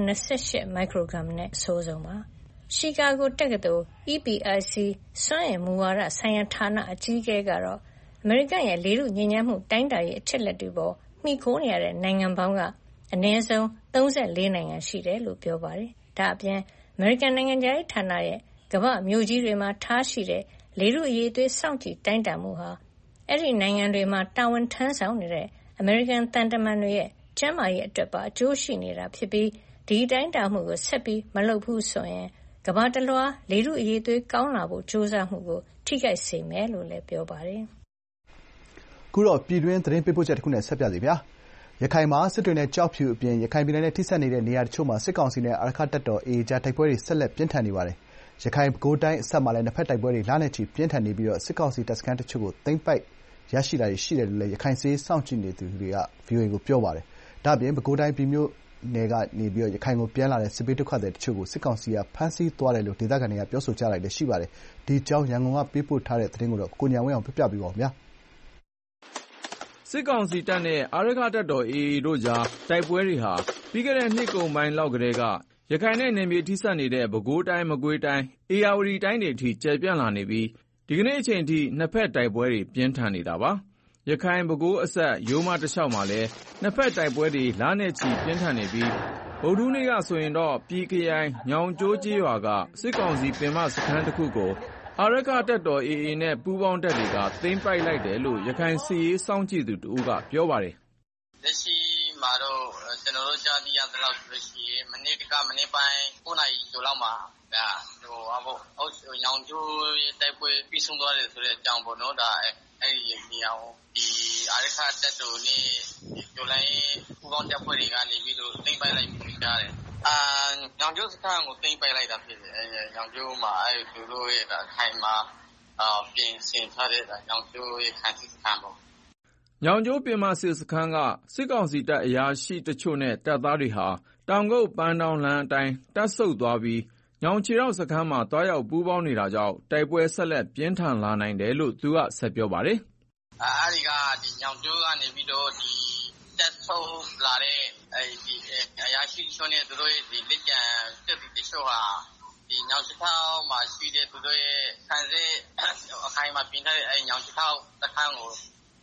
128မိုက်ခရိုဂရမ်နဲ့အဆိုးဆုံးပါ။ရှီကာဂိုတက္ကသိုလ် EPIC စွမ်းအင်မူဝါဒဆိုင်ရာဌာနအကြီးအကဲကတော့အမေရိကန်ရဲ့လေထုညစ်ညမ်းမှုတိုင်းတာရေးအချက်လက်တွေပေါ်မှီခိုနေရတဲ့နိုင်ငံပေါင်းကအနည်းဆုံး34နိုင်ငံရှိတယ်လို့ပြောပါတယ်။ဒါအပြင်အမေရိကန်နိုင်ငံခြားရေးဌာနရဲ့ကမ္ဘာ့မြို့ကြီးတွေမှာထားရှိတဲ့လေထုအရည်အသွေးစောင့်ကြည့်တိုင်းတာမှုဟာအဲ့ဒီနိုင်ငံတွေမှာတာဝန်ထမ်းဆောင်နေတဲ့အမေရိကန်တန်တမန်တွေရဲ့ကျန်းမာရေးအတွက်ပါအကျိုးရှိနေတာဖြစ်ပြီးဒီတိုင်းတာမှုကိုဆက်ပြီးမလုပ်ဘူးဆိုရင်ကမ္ဘာတလွှားလေထုအရည်အသွေးကောင်းလာဖို့ကြိုးစားမှုကိုထိခိုက်စေမယ်လို့လည်းပြောပါတယ်။ခုတော့ပြည်တွင်းသတင်းပေးပို့ချက်တစ်ခုနဲ့ဆက်ပြစီဗျာ။ရခိုင်မှာစစ်တွေနဲ့ကြောက်ဖြူအပြင်ရခိုင်ပြည်နယ်နဲ့ထိစပ်နေတဲ့နေရာတချို့မှာစစ်ကောင်စီနဲ့အာရက္ခတပ်တော် AA ကြားတိုက်ပွဲတွေဆက်လက်ပြင်းထန်နေပါတယ်။ရခိုင်ပဲခူးတိုင်းအစပ်မှာလည်းနှစ်ဖက်တိုက်ပွဲတွေလနဲ့ချီပြင်းထန်နေပြီးစစ်ကောင်စီတပ်စခန်းတချို့ကိုသိမ်းပိုက်ရရှိတာရှိတယ်လို့လည်းရခိုင်စစ်ရေးစောင့်ကြည့်နေသူတွေက VOA ကိုပြောပါတယ်။ဒါ့အပြင်ပဲခူးတိုင်းပြည်မြို့နယ်ကနေရခိုင်ကိုပြန်လာတဲ့စစ်ဘေးဒုက္ခသည်တချို့ကိုစစ်ကောင်စီကဖမ်းဆီးသွားတယ်လို့ဒေသခံတွေကပြောဆိုကြတာလည်းရှိပါတယ်။ဒီအကြောင်းရန်ကုန်ကပေးပို့ထားတဲ့သတင်းကိုကိုဉာဏ်ဝင်းအောင်ပြပြပေးပါဦး။စစ်ကောင်စီတပ်နဲ့အာရက္ခတပ်တော် AA တို့ကြားတိုက်ပွဲတွေဟာပြီးခဲ့တဲ့နှစ်ကုန်ပိုင်းလောက်ကတည်းကရခိုင်နဲ့နယ်မြေထိစပ်နေတဲ့ပဲခူးတိုင်းမကွေးတိုင်းဧရာဝတီတိုင်းတွေအထိကျယ်ပြန့်လာနေပြီးဒီကနေ့အချိန်ထိနှစ်ဖက်တိုက်ပွဲတွေပြင်းထန်နေတာပါ။ရခိုင်ပဲခူးအစပ်ရိုးမတစ်လျှောက်မှာလည်းနှစ်ဖက်တိုက်ပွဲတွေလနဲ့ချီပြင်းထန်နေပြီးဗုဒ္ဓဟူးနေ့ကဆိုရင်တော့ပြည်ခရိုင်ညောင်ကျိုးကျေးရွာကစစ်ကောင်စီပင်မစခန်းတစ်ခုကိုအာရက္ခတပ်တော် AA နဲ့ပူးပေါင်းတပ်တွေကသိမ်းပိုက်လိုက်တယ်လို့ရခိုင်စစ်ရေးစောင့်ကြည့်သူတဦးကပြောပါတယ်။လက်ရှိမှာတော့ကျွန်တော်တို့ကြားသိရသလောက်ဆိုလို့ရှိရင်မနေ့ပိုင်း9နာရီကျော်လောက်မှာညောင်ကျိုးတိုက်ပွဲပြီးဆုံးသွားတယ်ဆိုတဲ့အကြောင်းပေါ့နော်ဒါအဲ့ဒီနေရာကိုဒီအာရက္ခတပ်တော်နဲ့ကျော်လိုင်းပူးပေါင်းတပ်ဖွဲ့တွေကနေပြီးတော့သိမ်းပိုက်လိုက်ပြီကြားတယ်ညောင်ကျိုးစခန်းကိုသိမ်းပိုက်လိုက်တာဖြစ်တယ်ညောင်ကျိုးမှာအဲ့သူတို့ရဲ့ခိုင်မှာပြင်ဆင်ထားတဲ့ညောင်ကျိုးရဲ့ခန်းစခန်းပေါ့ညောင်ကျိုးပင်မစစ်စခန်းကစစ်ကောင်စီတပ်အရာရှိတချို့နဲ့တပ်သားတွေဟာတောင်ကုတ်ပန်းတောင်လမ်းအတိုင်းတပ်ဆုတ်သွားပြီးညောင်ချီရောက်စခန်းမှာတွားရောက်ပူးပေါင်းနေတာကြောင့်တိုက်ပွဲဆက်လက်ပြင်းထန်လာနိုင်တယ်လို့သူကဆက်ပြောပါတယ်။အဲဒီကဒီညောင်ကျိုးကနေပြီးတော့ဒီတပ်ဆုတ်လာတဲ့ဒီအရာရှိတချို့နဲ့သူတို့ရဲ့ဒီလက်ကျန်တပ်တွေတချို့ဟာဒီညောင်ချီထောက်မှာရှိတဲ့သူတို့ရဲ့ခံစစ်အခိုင်မှာပြင်ထားတဲ့ညောင်ချီထောက်စခန်းကို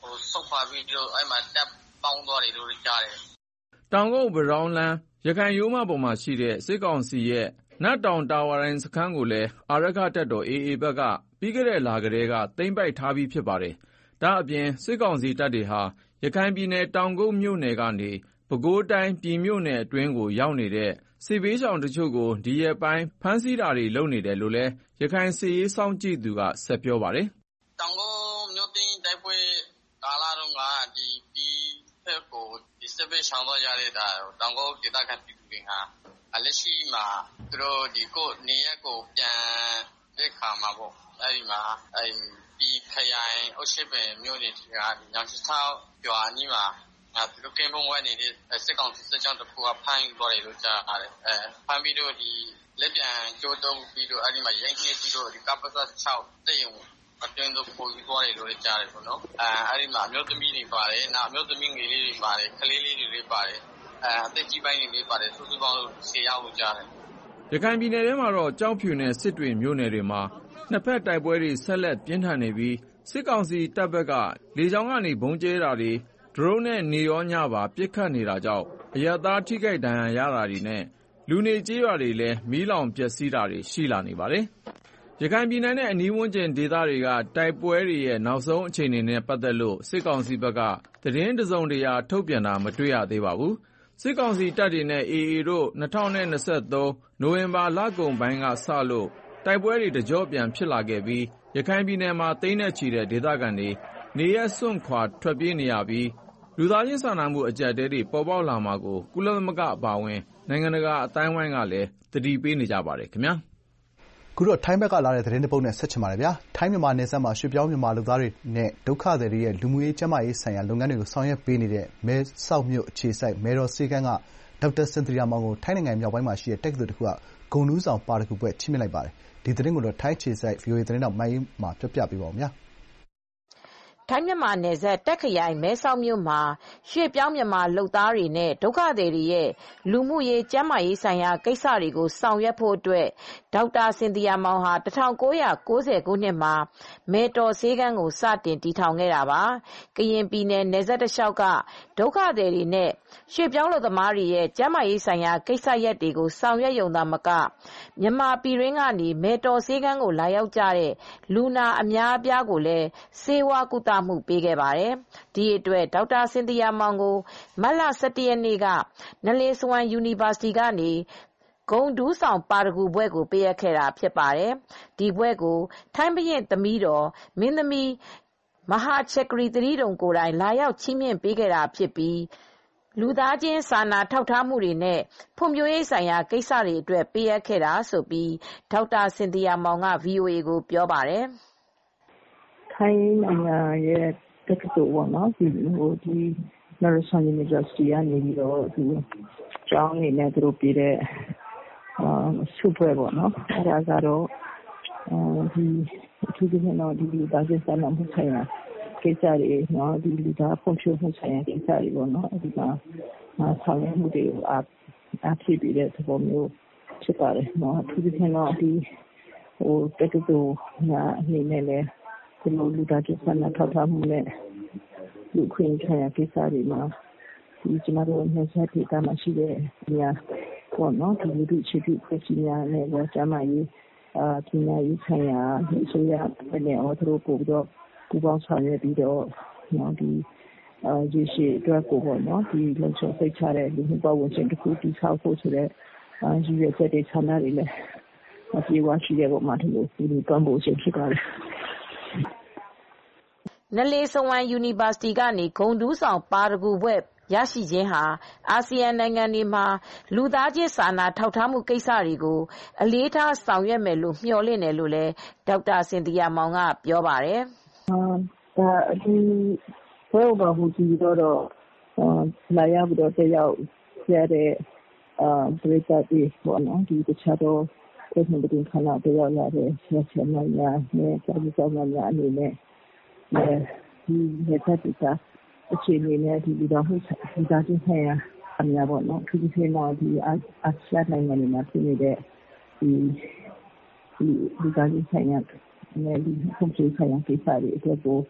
ဆုတ်ခွာပြီးတော့အဲ့မှာတပ်ပေါင်းသွားတယ်လို့ကြားတယ်။တောင်ကုတ်ဗရောင်းလန်းရခိုင်ရိုးမပေါ်မှာရှိတဲ့စစ်ကောင်စီရဲ့နတ်တောင်တာဝါတိုင်းစခန်းကိုလည်းအာရက္ခတပ်တော် AA ဘက်ကပြီးခဲ့တဲ့လကတည်းကသိမ်းပိုက်ထားပြီးဖြစ်ပါတယ်။ဒါ့အပြင်စစ်ကောင်စီတပ်တွေဟာရခိုင်ပြည်နယ်တောင်ကုတ်မြို့နယ်ကနေပဲခူးတိုင်းပြည်မြို့နယ်အတွင်းကိုရောက်နေတဲ့စစ်ဘေးရှောင်တချို့ကိုဒီရက်ပိုင်းဖမ်းဆီးတာတွေလုပ်နေတယ်လို့လည်းရခိုင်စစ်ရေးစောင့်ကြည့်သူကဆက်ပြောပါတယ်။တောင်ကုတ်မြို့သိမ်းတိုက်ပွဲကာလတုန်းကဒီဖက်ကိုဒီစစ်ဘေးရှောင်တော့ရတဲ့တောင်ကုတ်ဒေသခံပြည်သူတွေဟာလက်ရှိမှာသူတို့ဒီကိုနေရက်ကိုပြန်တဲ့ခါမှာပေါ့အဲ့ဒီမှာဒီခရိုင်အုပ်ချုပ်ပင်မြို့နယ်ကညောင်ချောင်းရွာအနီးမှာသူတို့ကင်းပုံဝဲနေတဲ့စစ်ကောင်စီစစ်ကြောင်းတစ်ခုကဖမ်းယူသွားတယ်လို့ကြားရတယ်ဖမ်းပြီးတော့ဒီလက်ပြန်ကျိုးတုံးပြီးတော့အဲ့ဒီမှာရိုက်နှက်ပြီးတော့ဒီကပ္ပစ6တဲ့ရုံအတွင်းတို့ပို့ပြီးသွားတယ်လို့ကြားတယ်ပေါ့နော်အဲ့ဒီမှာအမျိုးသမီးတွေပါတယ်နောက်အမျိုးသမီးငယ်လေးတွေပါတယ်ကလေးလေးတွေပါတယ်အသက်ကြီးပိုင်းတွေပါတယ်စုစုပေါင်း10ယောက်လို့ကြားတယ်ရခိုင်ပြည်နယ်ထဲမှာတော့ကြောက်ဖြူနဲ့စစ်တွေမြို့နယ်တွေမှာနှစ်ဖက်တိုက်ပွဲတွေဆက်လက်ပြင်းထန်နေပြီးစစ်ကောင်စီတပ်ဘက်ကလေကြောင်းကနေဘုံကျဲတာတွေဒရုန်းနဲ့နေရောညပါပစ်ခတ်နေတာကြောင့်အရပ်သားထိခိုက်ဒဏ်ရာရတာတွေနဲ့လူနေကျေးရွာတွေလည်းမီးလောင်ပျက်စီးတာတွေရှိလာနေပါတယ်။ရခိုင်ပြည်နယ်နဲ့အနီးဝန်းကျင်ဒေသတွေကတိုက်ပွဲတွေရဲ့နောက်ဆုံးအခြေအနေနဲ့ပတ်သက်လို့စစ်ကောင်စီဘက်ကသတင်းတစုံတရာထုတ်ပြန်တာမတွေ့ရသေးပါဘူး။စစ်ကောင်စီတပ်တွေနဲ့ AA တို့2023နိုဝင်ဘာလကုန်ပိုင်းကစလို့တိုက်ပွဲတွေတကြော့ပြန်ဖြစ်လာခဲ့ပြီးရခိုင်ပြည်နယ်မှာသိန်းနဲ့ချီတဲ့ဒေသခံတွေနေရပ်စွန့်ခွာထွက်ပြေးနေရပြီးလူသားချင်းစာနာမှုအကျပ်အတည်းတွေပေါ်ပေါက်လာမှာကိုကုလသမဂ္ဂအပါအဝင်နိုင်ငံတကာအသိုင်းအဝိုင်းကလည်းသတိပေးနေကြပါတယ်ခင်ဗျာခုတော့ထိုင်းဘက်ကလာတဲ့သတင်းတစ်ပုဒ်နဲ့ဆက်ချင်ပါတယ်ဗျာထိုင်းမြန်မာနယ်စပ်မှာရွှေ့ပြောင်းမြန်မာလူသားတွေနဲ့ဒုက္ခသည်တွေရဲ့လူမှုရေးကျန်းမာရေးဆိုင်ရာလုပ်ငန်းတွေကိုဆောင်ရွက်ပေးနေတဲ့မဲဆောက်မြို့အခြေစိုက်မဲတော်စေကန်းကဒေါက်တာစင်သီယာမောင်ကိုထိုင်းနိုင်ငံမြောက်ပိုင်းမှာရှိတဲ့တက္ကသိုလ်တစ်ခုကဂုဏ်ထူးဆောင်ပါရဂူဘွဲ့ချီးမြှင့်လိုက်ပါတယ်ဒီသတင်းကိုတော့ထိုင်းအခြေစိုက် VOA သတင်းတောက်မအေးမှာပြောပြပေးပါဦးဗျာထိုင်းမြန်မာနယ်စပ်တာ့ခ်ခရိုင်မဲဆောက်မြို့မှာရွှေ့ပြောင်းမြန်မာလုပ်သားတွေနဲ့ဒုက္ခသည်တွေရဲ့လူမှုရေးကျန်းမာရေးဆိုင်ရာကိစ္စတွေကိုဆောင်ရွက်ဖို့အတွက်ဒေါက်တာစင်သီယာမောင်ဟာ1990ခုနှစ်မှာမဲတော်ဆေးခန်းကိုစတင်တည်ထောင်ခဲ့တာပါကရင်ပြည်နယ်နယ်စပ်တစ်လျှောက်ကဒုက္ခသည်တွေနဲ့ရွှေ့ပြောင်းလုပ်သမားတွေရဲ့ကျန်းမာရေးဆိုင်ရာကိစ္စရပ်တွေကိုဆောင်ရွက်ရုံသာမကမြန်မာပြည်ရင်းကနေမဲတော်ဆေးခန်းကိုလာရောက်ကြတဲ့လူနာအများအပြားကိုလည်းဆေးဝါးကုသမှုပေးခဲ့ပါတယ်။ဒီအတွက်ဒေါက်တာစင်သီယာမောင်ကိုမတ်လ17ရက်နေ့ကနလေစဝမ် University ကနေဂုဏ်ထူးဆောင်ပါရဂူဘွဲ့ကိုပေးအပ်ခဲ့တာဖြစ်ပါတယ်။ဒီဘွဲ့ကိုထိုင်းဘုရင်သမီးတော်မင်းသမီးမဟာချက်ကရီသီရိတုံကိုယ်တိုင်လာရောက်ချီးမြှင့်ပေးခဲ့တာဖြစ်ပြီးလူသားချင်းစာနာထောက်ထားမှုတွေနဲ့ဖွံ့ဖြိုးရေးဆိုင်ရာကိစ္စတွေအတွက်ပေးအပ်ခဲ့တာဆိုပြီးဒေါက်တာစင်သီယာမောင်က VOA ကိုပြောပါတယ်။ထိုင်းနိုင်ငံရဲ့တက္ကသိုလ်ပေါ့နော်ဒီNaresuan University ကနေပြီးတော့ဒီကျောင်းနေနဲ့သူတို့ပြတဲ့ဆုပွဲပေါ့နော်အဲဒါကတော့ဒီအထူးသဖြင့်တော့ဒီလူသားချင်းစာနာမှုဆိုင်ရာကိစ္စတွေနော်ဒီလူသားဖွံ့ဖြိုးမှုဆိုင်ရာကိစ္စတွေပေါ့နော်ဒီမှာဆောင်ရွက်မှုတွေကိုအားဖြည့်ပြီးတဲ့သဘောမျိုးဖြစ်ပါတယ်နော်အထူးသဖြင့်တော့ဒီတက္ကသိုလ်အနေနဲ့လည်းဒီလိုလူသားချင်းစာနာထောက်ထားမှုနဲ့လူခွင့်ဆိုင်ရာကိစ္စတွေမှာဒီကျမတို့နယ်စပ်ဒေသမှာရှိတဲ့နေရာပေါ့နော်ဒီလူထုအခြေပြုဖွဲ့စည်းများနဲ့ကျန်းမာရေးပညာရေးဆိုင်ရာအစိုးရနဲ့သူတို့ပို့ပြီးတော့ပူးပေါင်းဆောင်ရွက်ပြီးတော့ဒီရေရှည်အတွက်ကိုပေါ့နော်ဒီလုံခြုံစိတ်ချတဲ့လူမှုပတ်ဝန်းကျင်တစ်ခုတည်ဆောက်ဖို့ဆိုတဲ့ရည်ရွယ်ချက်တွေဆန္ဒတွေလည်းအပြည့်အဝရှိတဲ့ပုံမှာဒီလိုတွန်းပို့ခြင်းဖြစ်ပါတယ်နလေစဝမ် University ကနေဂုဏ်ထူးဆောင်ပါရဂူဘွဲ့ရရှိခြင်းဟာအာဆီယံနိုင်ငံတွေမှာလူသားချင်းစာနာထောက်ထားမှုကိစ္စတွေကိုအလေးထားဆောင်ရွက်မယ်လို့မျှော်လင့်တယ်လို့လည်းဒေါက်တာစင်သီယာမောင်ကပြောပါတယ်။ဒါဒီဘွဲ့ဘာလို့ဒီတော့လာရပြီးတော့တရားရတဲ့ပရိသတ်တွေပေါ့နော်ဒီတခြားတော့ကိုယ်မှတင်ခလာတရားရတဲ့ဆက်ဆက်မှများနဲ့စာရေးစာများအနေနဲ့ဒီလက်ထက်ကအခြေအနေနဲ့ဒီလူသားချင်းဆိုင်ရာအများပေါ့နော်သူဒီမှာဒီအာဆီယံနိုင်ငံတွေမှာဖြစ်နေတဲ့ဒီလူသားချင်းဆိုင်ရာနဲ့ဒီဖွံ့ဖြိုးဆိုင်ရာကိစ္စတွေအတွက်ကို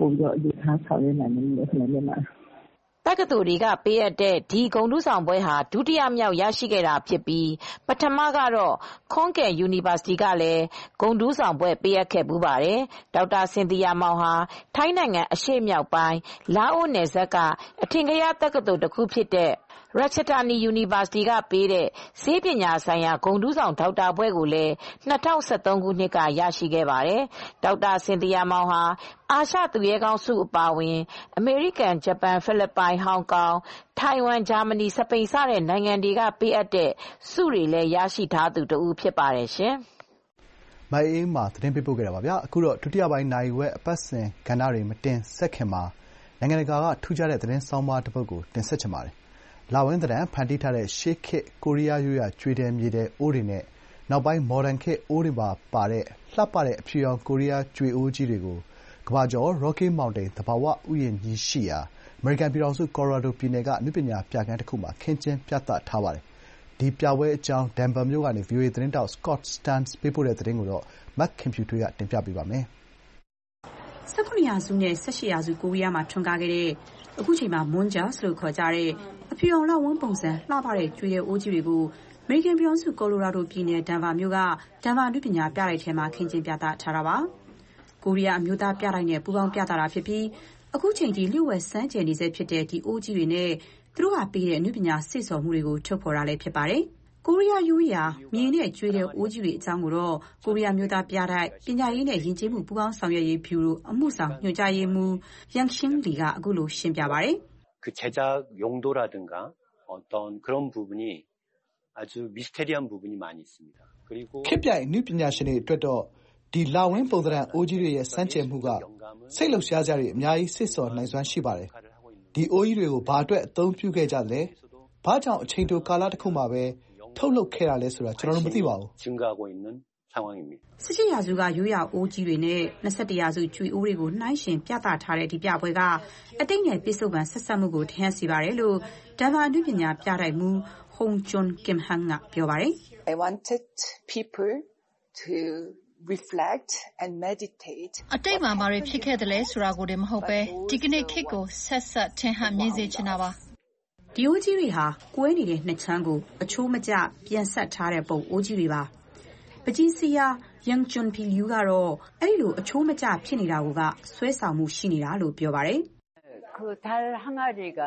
ပို့ပြီးတော့အလေးထားဆောင်ရွက်နိုင်မယ်လို့မျှော်လင့်ပါတယ်တက္ကသိုလ်တွေကပေးအပ်တဲ့ဒီဂုဏ်ထူးဆောင်ပွဲဟာဒုတိယမြောက်ရရှိခဲ့တာဖြစ်ပြီးပထမကတော့ခွန်ကယ် University ကလည်းဂုဏ်ထူးဆောင်ပွဲပေးအပ်ခဲ့ပူးပါတယ်။ဒေါက်တာစင်သီယာမောင်ဟာထိုင်းနိုင်ငံအရှေ့မြောက်ပိုင်းလာအိုနယ်စပ်ကအထင်ကရတက္ကသိုလ်တစ်ခုဖြစ်တဲ့Ratchathani University ကပေးတဲ့ဆေးပညာဆိုင်ရာဂုဏ်ထူးဆောင်ဒေါက်တာဘွဲ့ကိုလည်း2013ခုနှစ်ကရရှိခဲ့ပါတယ်။ဒေါက်တာစင်သီယာမောင်ဟာအာရှသူရဲကောင်းဆုအပါအဝင်အမေရိကန်၊ဂျပန်၊ဖိလစ်ပိုင်၊ဟောင်ကောင်၊ထိုင်ဝမ်၊ဂျာမနီ၊စပိန်စတဲ့နိုင်ငံတွေကပေးအပ်တဲ့ဆုတွေလည်းရရှိထားသူတဦးဖြစ်ပါတယ်ရှင်။မအေးမာသတင်းပေးပို့ခဲ့တာပါဗျာ။အခုတော့ဒုတိယပိုင်းနိုင်ဝက်အပတ်စဉ်ကဏ္ဍတွေမတင်ဆက်ခင်မှာနိုင်ငံတကာကထူးခြားတဲ့သတင်းဆောင်းပါးတစ်ပုဒ်ကိုတင်ဆက်ချင်ပါတယ်။လဝင်းသဏ္ဍာန်ဖန်တီးထားတဲ့ရှေးခေတ်ကိုရီးယားရိုးရာကြွေတယ်မြေတယ်အိုးတွေနဲ့နောက်ပိုင်းမော်ဒန်ခေတ်အိုးတွေပါတဲ့လှပတဲ့အဖြူရောင်ကိုရီးယားကြွေအိုးကြီးတွေကိုကမ္ဘာကျော် Rocky Mountain သဘာဝဥယျာဉ်ကြီးရှိရာအမေရိကန်ပြည်ထောင်စုကော်ရိုရာဒိုပြည်နယ်ကအနုပညာပြခန်းတစ်ခုမှာခင်းကျင်းပြသထားပါတယ်။ဒီပြပွဲအကြောင်းဒန်ဗာမြို့ကနေ VOA သတင်းထောက် Scott Stearns ပေးပို့တဲ့သတင်းကိုမခင်ဖြူထွေးကတင်ပြပေးပါမယ်။19ရာစုနဲ့18ရာစုကိုရီးယားမှာထွန်းကားခဲ့တဲ့အခုချိန်မှာမွန်ဂျာဆိုလို့ခေါ်ကြတဲ့အဖြူရောင်လဝန်းပုံစံလှပတဲ့ကြွေတဲ့အိုးကြီးတွေကိုအမေရိကန်ပြည်ထောင်စုကော်ရိုရာဒိုပြည်နယ်ဒန်ဗာမြို့ကဒန်ဗာအနုပညာပြတိုက်ထဲမှာခင်းကျင်းပြသထားတာပါ။ကိုရီးယားအမျိုးသားပြတိုက်နဲ့ပူးပေါင်းပြသတာဖြစ်ပြီးအခုချိန်ထိလျှို့ဝှက်စမ်းကြယ်နေဆဲဖြစ်တဲ့ဒီအိုးကြီးတွေနဲ့သူတို့ကပေးတဲ့အနုပညာစေ့ဆော်မှုတွေကိုထုတ်ဖော်တာလည်းဖြစ်ပါတယ်။ကိုရီးယားရိုးရာမြေနဲ့ကြွေတဲ့အိုးကြီးတွေအကြောင်းကိုတော့ကိုရီးယားမျိုးသားပြတိုက်ပညာရေးနဲ့ယဉ်ကျေးမှုပူးပေါင်းဆောင်ရွက်ရေးဗျူရိုအမှုဆောင်ညွှန်ကြားရေးမှူးယန်ရှင်းလီကအခုလိုရှင်းပြပါတယ် 그 제작 용도라든가 어떤 그런 부분이 아주 미스테리한 부분이 많이 있습니다. 그리고 ခေတ်ပြိုင်အနုပညာရှင်တွေအတွက်တော့ဒီလဝင်းပုံသဏ္ဍာန်အိုးကြီးတွေရဲ့စမ်းကြယ်မှုကစိတ်လှုပ်ရှားစရာတွေအများကြီးစိတ်ဆော်နိုင်စွမ်းရှိပါတယ်။ဒီအိုးကြီးတွေကိုဘာအတွက်အသုံးပြုခဲ့ကြလဲ။ဘာကြောင့်အချိန်တိုကာလတစ်ခုမှာပဲထုတ်လုပ်ခဲ့တာလဲဆိုတာကျွန်တော်တို့မသိပါဘူး။ 증가하고 있는 상황입니다. 18ရာစုကရိုးရာအိုးကြီးတွေနဲ့21ရာစုကျွေအိုးတွေကိုနှိုင်းယှဉ်ပြသထားတဲ့ဒီပြပွဲကအတိတ်နဲ့ပြစ္ဆုတ်ပံဆက်ဆက်မှုကိုထင်ဟပ်စေပါတယ်လို့ဒန်ဗာအနုပညာပြတိုက်မှူးဟုံဂျွန်ကင်ဟန်ကပြောပါတယ် I wanted people to reflect and meditate အတိတ်မှာဘာတွေဖြစ်ခဲ့တယ်လဲဆိုတာကိုတည်းမဟုတ်ပဲဒီကနေ့ခေတ်ကိုဆက်ဆက်ထင်ဟပ်မြင်စေချင်တာပါဒီအိုးကြီးတွေဟာကွဲနေတဲ့နှစ်ချမ်းကိုအချိုးမကျပြန်ဆက်ထားတဲ့ပုံအိုးကြီးတွေပါပကြီးစီယာယန်ချွန်ဖီယူကတော့အဲ့ဒီလိုအချိုးမကျဖြစ်နေတာကဆွဲဆောင်မှုရှိနေတာလို့ပြောပါတယ် 그 달 항아리가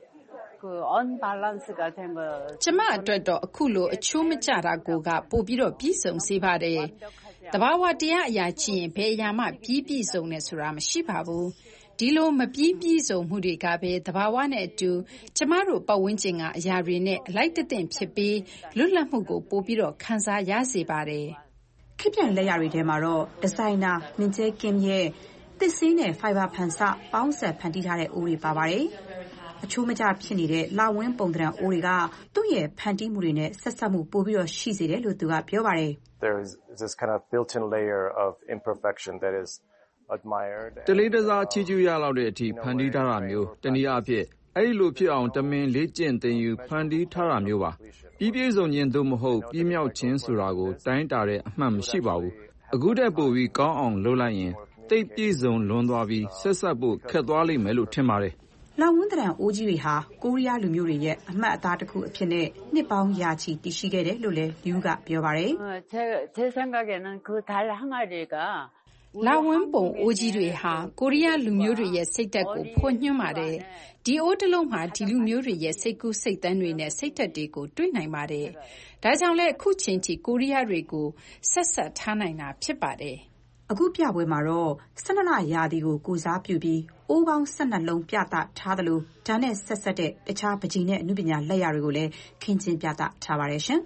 그 언밸런스가 된 거 ကျမအတွက်တော့အခုလိုအချိုးမကျတာကိုကပို့ပြီးတော့ပြီးဆုံးစေပါတယ်တဘာဝတရားအရာကြည့်ရင်ဘယ်အရာမှပြီးဆုံးနေဆိုတာမရှိပါဘူးဒီလိုမပြီးဆုံးမှုတွေကပဲတဘာဝနဲ့အတူကျမတို့ပတ်ဝန်းကျင်ကအရာတွေနဲ့အလိုက်တသင့်ဖြစ်ပြီးလွတ်လပ်မှုကိုပို့ပြီးတော့ခံစားရစေပါတယ်ခေတ်ပြိုင်လက်ရာတွေထဲမှာတော့ဒီဇိုင်နာမင်ကျဲကင်ရဲ့သစ်စင်းနဲ့ဖိုင်ဘာဖန်စပေါင်းဆက်ဖန်တီးထားတဲ့အိုးတွေပါပါတယ်အချိုးမကျဖြစ်နေတဲ့လဝင်းပုံသဏ္ဍာန်အိုးတွေကသူ့ရဲ့ဖန်တီးမှုတွေနဲ့ဆက်ဆက်မှုပို့ပြီးတော့ရှိစေတယ်လို့သူကပြောပါတယ် There is this kind of built-in layer of imperfection that is admired တလေးတစားချီးကျူးရလောက်တဲ့အထိဖန်တီးထားတာမျိုးတနည်းအားဖြင့်အဲ့ဒီလိုဖြစ်အောင်တမင်လေ့ကျင့်သင်ယူဖန်တီးထားတာမျိုးပါပြီးပြည့်စုံခြင်းသို့မဟုတ်ပြည့်မြောက်ခြင်းဆိုတာကိုတိုင်းတာတဲ့အမှန်မရှိပါဘူးအခုတည်းပို့ပြီးကောင်းအောင်လုပ်လိုက်ရင်တိတ်ပြည့်စုံလွန်သွားပြီးဆက်ဆက်ဖို့ခက်သွားလိမ့်မယ်လို့ထင်ပါတယ်လဝင်းသဏ္ဍာန်အိုးကြီးတွေဟာကိုရီးယားလူမျိုးတွေရဲ့အမှတ်အသားတစ်ခုအဖြစ်နဲ့နှစ်ပေါင်းရာချီတည်ရှိခဲ့တယ်လို့လည်းယူကပြောပါတယ် 제 생각에는 그 달 항아리가 လာဝင်းပုံအိုးကြီးတွေဟာကိုရီးယားလူမျိုးတွေရဲ့စိတ်ဓာတ်ကိုဖွညွှန်းပါတယ်ဒီအိုးတစ်လုံးမှာဒီလူမျိုးတွေရဲ့စိတ်ကူးစိတ်သန်းတွေနဲ့စိတ်ဓာတ်တွေကိုတွေ့နိုင်ပါတယ်ဒါကြောင့်လဲအခုချိန်ထိကိုရီးယားတွေကိုဆက်ထားနိုင်တာဖြစ်ပါတယ်အခုပြပွဲမှာတော့12လရာသီကိုကိုစားပြုပြီးအိုးပေါင်း12လုံးပြသထားသလိုဒါနဲ့ဆက်တဲ့တခြားပကြီးနဲ့အနုပညာလက်ရာတွေကိုလည်းခင်းကျင်းပြသထားပါတယ်ရှင်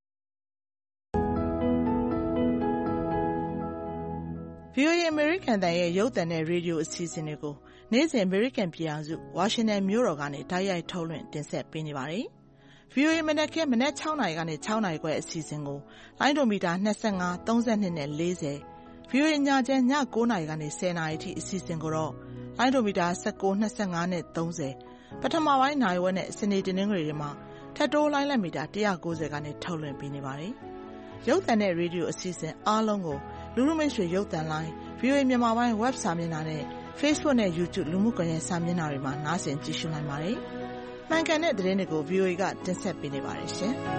VOA American တန်ရဲ့ရုပ်သံနဲ့ရေဒီယိုအစီအစဉ်တွေကိုနေ့စဉ် American ပြည်ထောင်စုဝါရှင်တန်မြို့တော်ကနေတိုက်ရိုက်ထုတ်လွှင့်တင်ဆက်ပေးနေပါတယ်။ VOA မနက်ခင်းမနက်6နာရီကနေ6နာရီခွဲအစီအစဉ်ကိုလိုင်းဒိုမီတာ25 32နဲ့40 VOA ညချမ်းည9နာရီကနေ10နာရီထိအစီအစဉ်ကိုတော့လိုင်းဒိုမီတာ19 25နဲ့30ပထမပိုင်းနိုင်ဝက်နဲ့စနေတင်းငွေတွေမှာထပ်တိုးလိုင်းလက်မီတာ190ကနေထုတ်လွှင့်ပေးနေပါတယ်။ရုပ်သံနဲ့ရေဒီယိုအစီအစဉ်အားလုံးကိုလူလူမိတ်ဆွေရုပ်သံလိုင်း VOA မြန်မာပိုင်း web စာမျက်နှာနဲ့ Facebook နဲ့ YouTube လူမှုကွန်ရက်စာမျက်နှာတွေမှာနားဆင်ကြည့်ရှုနိုင်ပါတယ်။မှန်ကန်တဲ့သတင်းတွေကို VOA ကတင်ဆက်ပေးနေပါတယ်ရှင်။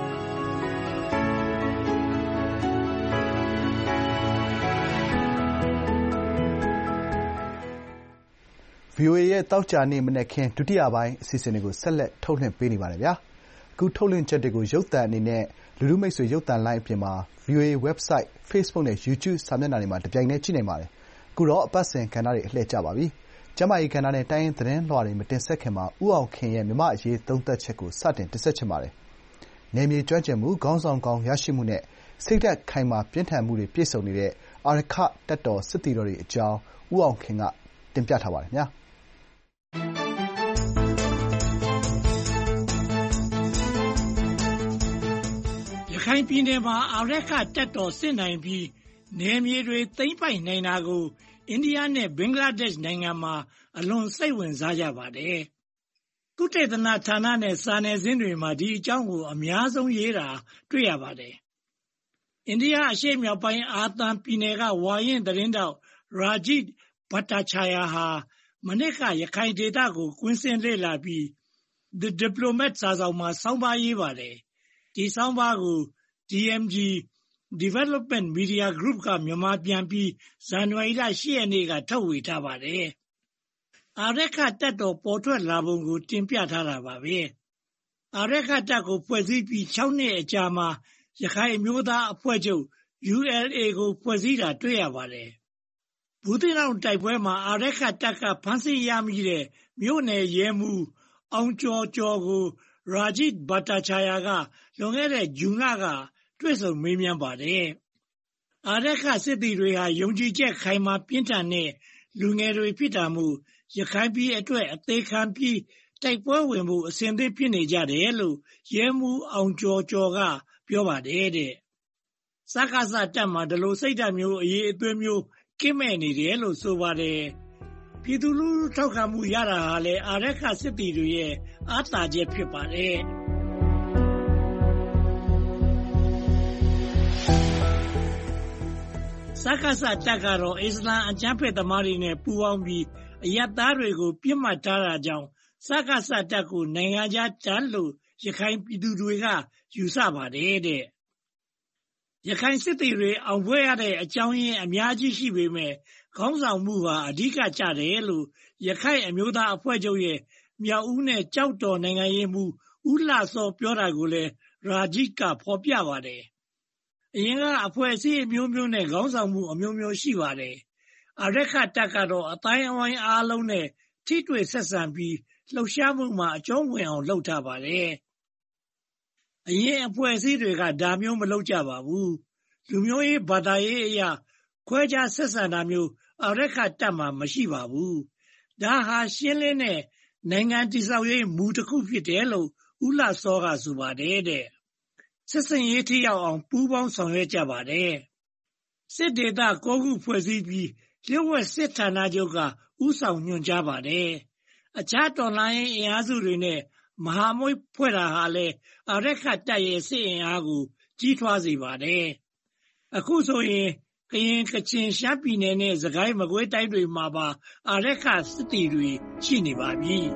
VOA ရဲ့သောကြာနေ့မနက်ခင်းဒုတိယပိုင်းအစီအစဉ်တွေကိုဆက်လက်ထုတ်လွှင့်ပေးနေပါတယ်ဗျာ။အခုထုတ်လွှင့်ချက်တွေကိုရုပ်သံအနေနဲ့လူထုမိတ်ဆွေရုပ်သံလိုင်းအပြင်မှာ VOA website, Facebook နဲ့ YouTube စာမျက်နှာတွေမှာတပြိုင်တည်းကြည့်နိုင်ပါတယ်။အခုတော့အပတ်စဉ်ကဏ္ဍတွေအလှည့်ကျပါပြီ။ကျန်းမာရေးကဏ္ဍနဲ့တိုင်းရင်းသတင်းလွှာတွေမတင်ဆက်ခင်မှာဦးအောင်ခင်ရဲ့မြန်မာ့အရေးသုံးသပ်ချက်ကိုစတင်တင်ဆက်ချင်ပါတယ်။နယ်မြေကျွမ်းကျင်မှု၊ခေါင်းဆောင်ကောင်းရရှိမှုနဲ့စိတ်ဓာတ်ခိုင်မာပြင်းထန်မှုတွေပြည့်စုံနေတဲ့အာရက္ခတပ်တော်စစ်သည်တော်တွေအကြောင်းဦးအောင်ခင်ကတင်ပြထားပါတယ်။ရခိုင်ပြည်နယ်မှာအာရက္ခတပ်တော်စစ်နိုင်ပြီးနယ်မြေတွေသိမ်းပိုက်နိုင်တာကိုအိန္ဒိယနဲ့ဘင်္ဂလားဒေ့ရှ်နိုင်ငံမှာအလွန်စိတ်ဝင်စားကြပါတယ်။သုတေသနဌာနနဲ့စာနယ်ဇင်းတွေမှာဒီအကြောင်းကိုအများဆုံးရေးတာတွေ့ရပါတယ်။အိန္ဒိယအရှေ့မြောက်ပိုင်းအာသံပြည်နယ်ကဝါရင့်သတင်းတောက်ရာဂျစ် ဘတ်တာချာယာဟာမနှစ်ကရခိုင်ဒေသကိုကွင်းဆင်းလေ့လာပြီး The Diplomat စာစောင်မှာဆောင်းပါးရေးပါတယ်။ဒီဆောင်းပါးကို DMG Development Media Group ကမြန်မာပြန်ပြီးဇန်နဝါရီလ 8 ရက်နေ့ကထုတ်ဝေထားပါတယ်။အာရက္ခတပ်တော်ပေါ်ထွက်လာပုံကိုတင်ပြထားတာပါပဲ။အာရက္ခတပ်ကိုဖွဲ့စည်းပြီး 6 နှစ်အကြာမှာရခိုင်အမျိုးသားအဖွဲ့ချုပ် ULA ကိုဖွဲ့စည်းတာတွေ့ရပါတယ်။ဘူးသီးတောင်တိုက်ပွဲမှာအာရက္ခတပ်ကဖမ်းဆီးရမိတဲ့မြို့နယ်ရဲမှူးအောင်ကျော်ကျော်ကိုရာဂျစ် ဘတ်တာချာယာကလွန်ခဲ့တဲ့ဇွန်လကတွေ့ဆုံမေးမြန်းပါတယ်။အာရက္ခစစ်သည်တွေဟာယုံကြည်ချက်ခိုင်မာပြင်းထန်တဲ့လူငယ်တွေဖြစ်တာမို့ရခိုင်ပြည်အတွက်အသေးခံပြီးတိုက်ပွဲဝင်ဖို့အစဉ်သင့်ဖြစ်နေကြတယ်လို့ရဲမှူးအောင်ကျော်ကျော်ကပြောပါတယ်တဲ့။စကစတပ်မှာဒီလိုစိတ်ဓာတ်မျိုးအရေးအသွေးမျိုးကင်းမဲ့နေတယ်လို့ဆိုပါတယ်။ပြည်သူလူထုထောက်ခံမှုရတာဟာလည်းအာရက္ခစစ်သည်တွေရဲ့အားသာချက်ဖြစ်ပါတယ်။စကစတပ်ကတော့အစ္စလာမ်အကြမ်းဖက်သမားတွေနဲ့ပူးပေါင်းပြီးအရပ်သားတွေကိုပြစ်မှတ်ထားတာကြောင့်စကစတပ်ကိုနိုင်ငံခြားတပ်လို့ရခိုင်ပြည်သူတွေကယူဆပါတယ်တဲ့။ရခိုင်စစ်သည်တွေအောင်ပွဲရတဲ့အကြောင်းရင်းအများကြီးရှိပေမဲ့ခေါင်းဆောင်မှုဟာအဓိကကျတယ်လို့ရခိုင်အမျိုးသားအဖွဲ့ချုပ်ရဲ့မြောက်ဦးနဲ့ကျောက်တော်နိုင်ငံရေးမှူးဦးလှစောပြောတာကိုလည်းရာဂျစ်ကဖော်ပြပါတယ်။အရင်ကအဖွဲ့အစည်းအမျိုးမျိုးနဲ့ခေါင်းဆောင်မှုအမျိုးမျိုးရှိပါတယ်။အာရက္ခတပ်ကတော့အတိုင်းအဝိုင်းအားလုံးနဲ့ထိတွေ့ဆက်ဆံပြီးလှုပ်ရှားမှုမှာအကျုံးဝင်အောင်လုပ်ထားပါတယ်။အရင်အဖွဲ့အစည်းတွေကဒါမျိုးမလုပ်ကြပါဘူး။လူမျိုးရေးဘာသာရေးအရာခွဲခြားဆက်ဆံတာမျိုးအာရက္ခတပ်မှာမရှိပါဘူး။ဒါဟာရှင်းလင်းတဲ့နိုင်ငံတည်ဆောက်ရေးမူတစ်ခုဖြစ်တယ်လို့ဦးလှစောကဆိုပါတယ်တဲ့။စစ်စင်ရေးထိရောက်အောင်ပူးပေါင်းဆောင်ရွက်ကြပါတယ်။စစ်ဒေသ9ခုဖွဲ့စည်းပြီးလျှို့ဝှက်စစ်ဌာနချုပ်ကဥဆောင်ညွှန်ကြားပါတယ်။အခြားတော်လှန်ရေးအင်အားစုတွေနဲ့မဟာမိတ်ဖွဲ့တာဟာလည်းအာရက္ခတပ်ရဲ့စစ်အင်အားကိုကြီးထွားစေပါတယ်။အခုဆိုရင်ကရင်ကချင်ရှမ်းပြည်နယ်နဲ့စကိုင်းမကွေးတိုင်းတွေမှာပါအာရက္ခစစ်သည်တွေရှိနေပါပြီ။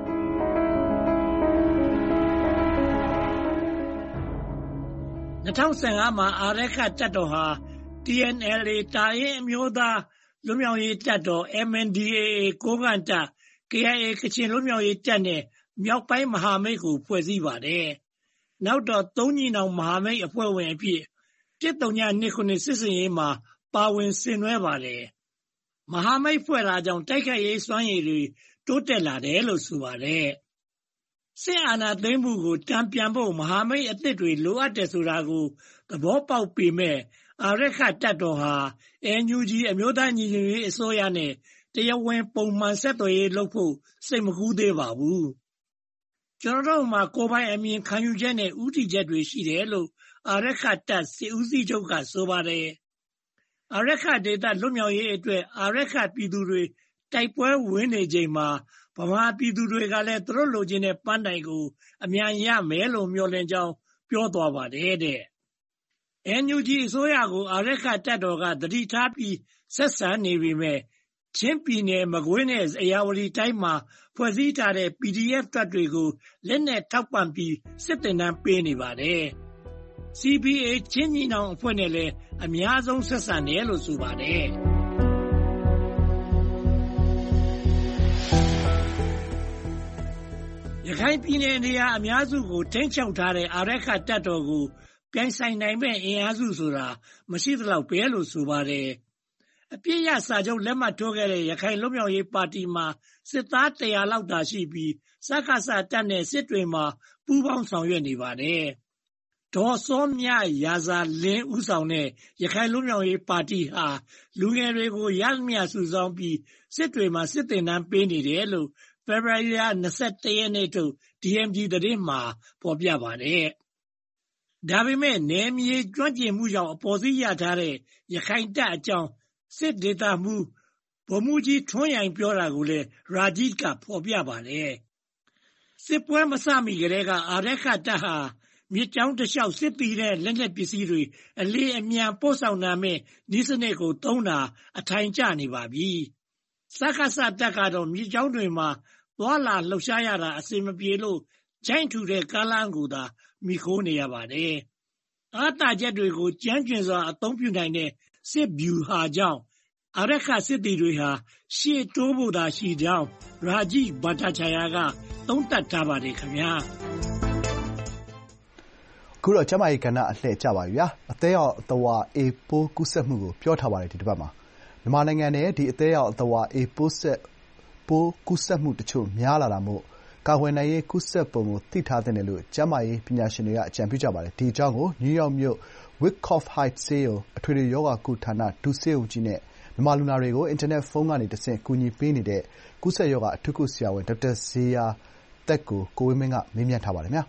2015မှာအာရက္ခတပ်တော်ဟာ TNLA တာအင်းအမျိုးသားလွတ်မြောက်ရေးတပ်တော် MNDAA ကိုးကန့်တပ် KIA ကချင်လွတ်မြောက်ရေးတပ်နဲ့မြောက်ပိုင်းမဟာမိတ်ကိုဖွဲ့စည်းပါတယ်။နောက်တော့သုံးညီနောင်မဟာမိတ်အဖွဲ့ဝင်အဖြစ်1029စစ်စင်ရေးမှာပါဝင်ဆင်နွှဲပါတယ်။မဟာမိတ်ဖွဲ့တာကြောင့်တိုက်ခိုက်ရေးစွမ်းရည်တွေတိုးတက်လာတယ်လို့ဆိုပါတယ်။စစ်အာဏာသိမ်းမှုကိုတံပြန်ဖို့မဟာမိတ်အသစ်တွေလိုအပ်တယ်ဆိုတာကိုသဘောပေါက်ပေမဲ့အာရက္ခတပ်တော်ဟာ NUG အမျိုးသားညီညွတ်ရေးအစိုးရနဲ့တရားဝင်ပုံမှန်ဆက်သွယ်ရေးလုပ်ဖို့စိတ်မကူးသေးပါဘူး။ကျွန်တော်တို့မှာကိုယ်ပိုင်အမြင်ခံယူချက်နဲ့ဥတီချက်တွေရှိတယ်လို့အာရက္ခတပ်စစ်ဦးစီးချုပ်ကဆိုပါတယ်။အာရက္ခဒေသလွတ်မြောက်ရေးအတွက်အာရက္ခပြည်သူတွေတိုက်ပွဲဝင်နေချိန်မှာဗမာပြည်သူတွေကလည်းသူတို့လိုချင်တဲ့ပန်းတိုင်ကိုအမြန်ရမယ်လို့မျှော်လင့်ကြောင်းပြောသွားပါတယ်တဲ့။ NUG အစိုးရကိုအာရက္ခတပ်တော်ကသတိထားပြီးဆက်ဆံနေပေမဲ့ချင်းပြည်နယ်မကွေးနဲ့ဧရာဝတီတိုင်းမှာဖွဲ့စည်းထားတဲ့ PDF တပ်တွေကိုလက်နက်ထောက်ပံ့ပြီးစစ်သင်တန်းပေးနေပါတယ်။ CBA ချင်းညီနောင်အဖွဲ့နဲ့လည်းအများဆုံးဆက်ဆံတယ်လို့ဆိုပါတယ်။ ရခိုင်ပြည်နယ်နေရာအများစုကိုထိန်းချုပ်ထားတဲ့အာရက္ခတပ်တော်ကိုပြိုင်ဆိုင်နိုင်မဲ့အင်အားစုဆိုတာမရှိသလောက်ပဲလို့ဆိုပါတယ်။အပြည့်ရစာချုပ်လက်မှတ်ထိုးခဲ့တဲ့ရခိုင်လွတ်မြောက်ရေးပါတီမှာစစ်သား100လောက်သာရှိပြီးစကစတပ်နဲ့စစ်တွေမှာပူးပေါင်းဆောင်ရွက်နေပါတယ်။ဒေါ်စောမြရာဇာလင်းဦးဆောင်တဲ့ရခိုင်လွတ်မြောက်ရေးပါတီဟာလူငယ်တွေကိုရသမျှစုဆောင်းပြီးစစ်တွေမှာစစ်သင်တန်းပေးနေတယ်လို့ဖေဖော်ဝါရီလ21ရက်နေ့ထုတ် DMG သတင်းမှာဖော်ပြပါတယ်။ဒါပေမဲ့နယ်မြေကျွမ်းကျင်မှုကြောင့်အပေါ်စီးရထားတဲ့ရခိုင်တပ်အကြောင်းစစ်ဒေသမှုဗိုလ်မှူးကြီးထွန်းရိုင်ပြောတာကိုလည်းရာဂျီကဖော်ပြပါတယ်။စစ်ပွဲမစမီကတည်းကအာရက္ခတပ်ဟာမြစ်ကြောင်းတစ်လျှောက်စစ်သည်နဲ့လက်နက်ပစ္စည်းတွေအလေးအမြန်ပို့ဆောင်နိုင်မဲ့ဤစနစ်ကိုသုံးတာအထိုင်ကျနေပါပြီ။စကစတပ်ကတော့မြစ်ကြောင်းတွေမှာသွားလာလှုပ်ရှားရတာအဆင်မပြေလို့ဂျိုင်းထူတဲ့ကားလမ်းကိုသာမိခိုးနေရပါတယ်။အားတာချက်တွေကိုကြမ်းကျွင်စွာအသုံးပြုနိုင်တဲ့စစ်ဗျူဟာကြောင့်အာရက္ခစစ်သည်တွေဟာရှေ့တိုးဖို့သာရှိကြောင်းရာဂျီဘာတာချာယာကသုံးသပ်ထားပါတယ်ခင်ဗျာ။အခုတော့ကျမကြီးကဏ္ဍအလှည့်ကြပါပြီဗျာ။အသေးရောက်အသဝါအေပိုးကူးစက်မှုကိုပြောထားပါတယ်ဒီတစ်ပတ်မှာမြန်မာနိုင်ငံနဲ့ဒီအသေးရောက်အသဝါအေပိုးကူးစက်မှုတချို့များလာတာမို့ကာကွယ်နိုင်ရေးကူးစက်ပုံကိုသိထားတဲ့လို့ကျန်းမာရေးပညာရှင်တွေကအကြံပြုကြပါတယ်။ဒီအကြောင်းကိုနယူးယောက်မြို့ Wyckoff Heights ဆေးရုံအထွေထွေရောဂါကုဌာနဒုဆေးရုံကြီးနဲ့မြန်မာလူနာတွေကိုအင်တာနက်ဖုန်းကနေတဆင့်ကူညီပေးနေတဲ့ကူးစက်ရောဂါအထူးကုဆရာဝန်ဒေါက်တာဇေယျာသက်ကိုကိုဝင်းမင်းကမေးမြန်းထားပါတယ်ခင်ဗျာ။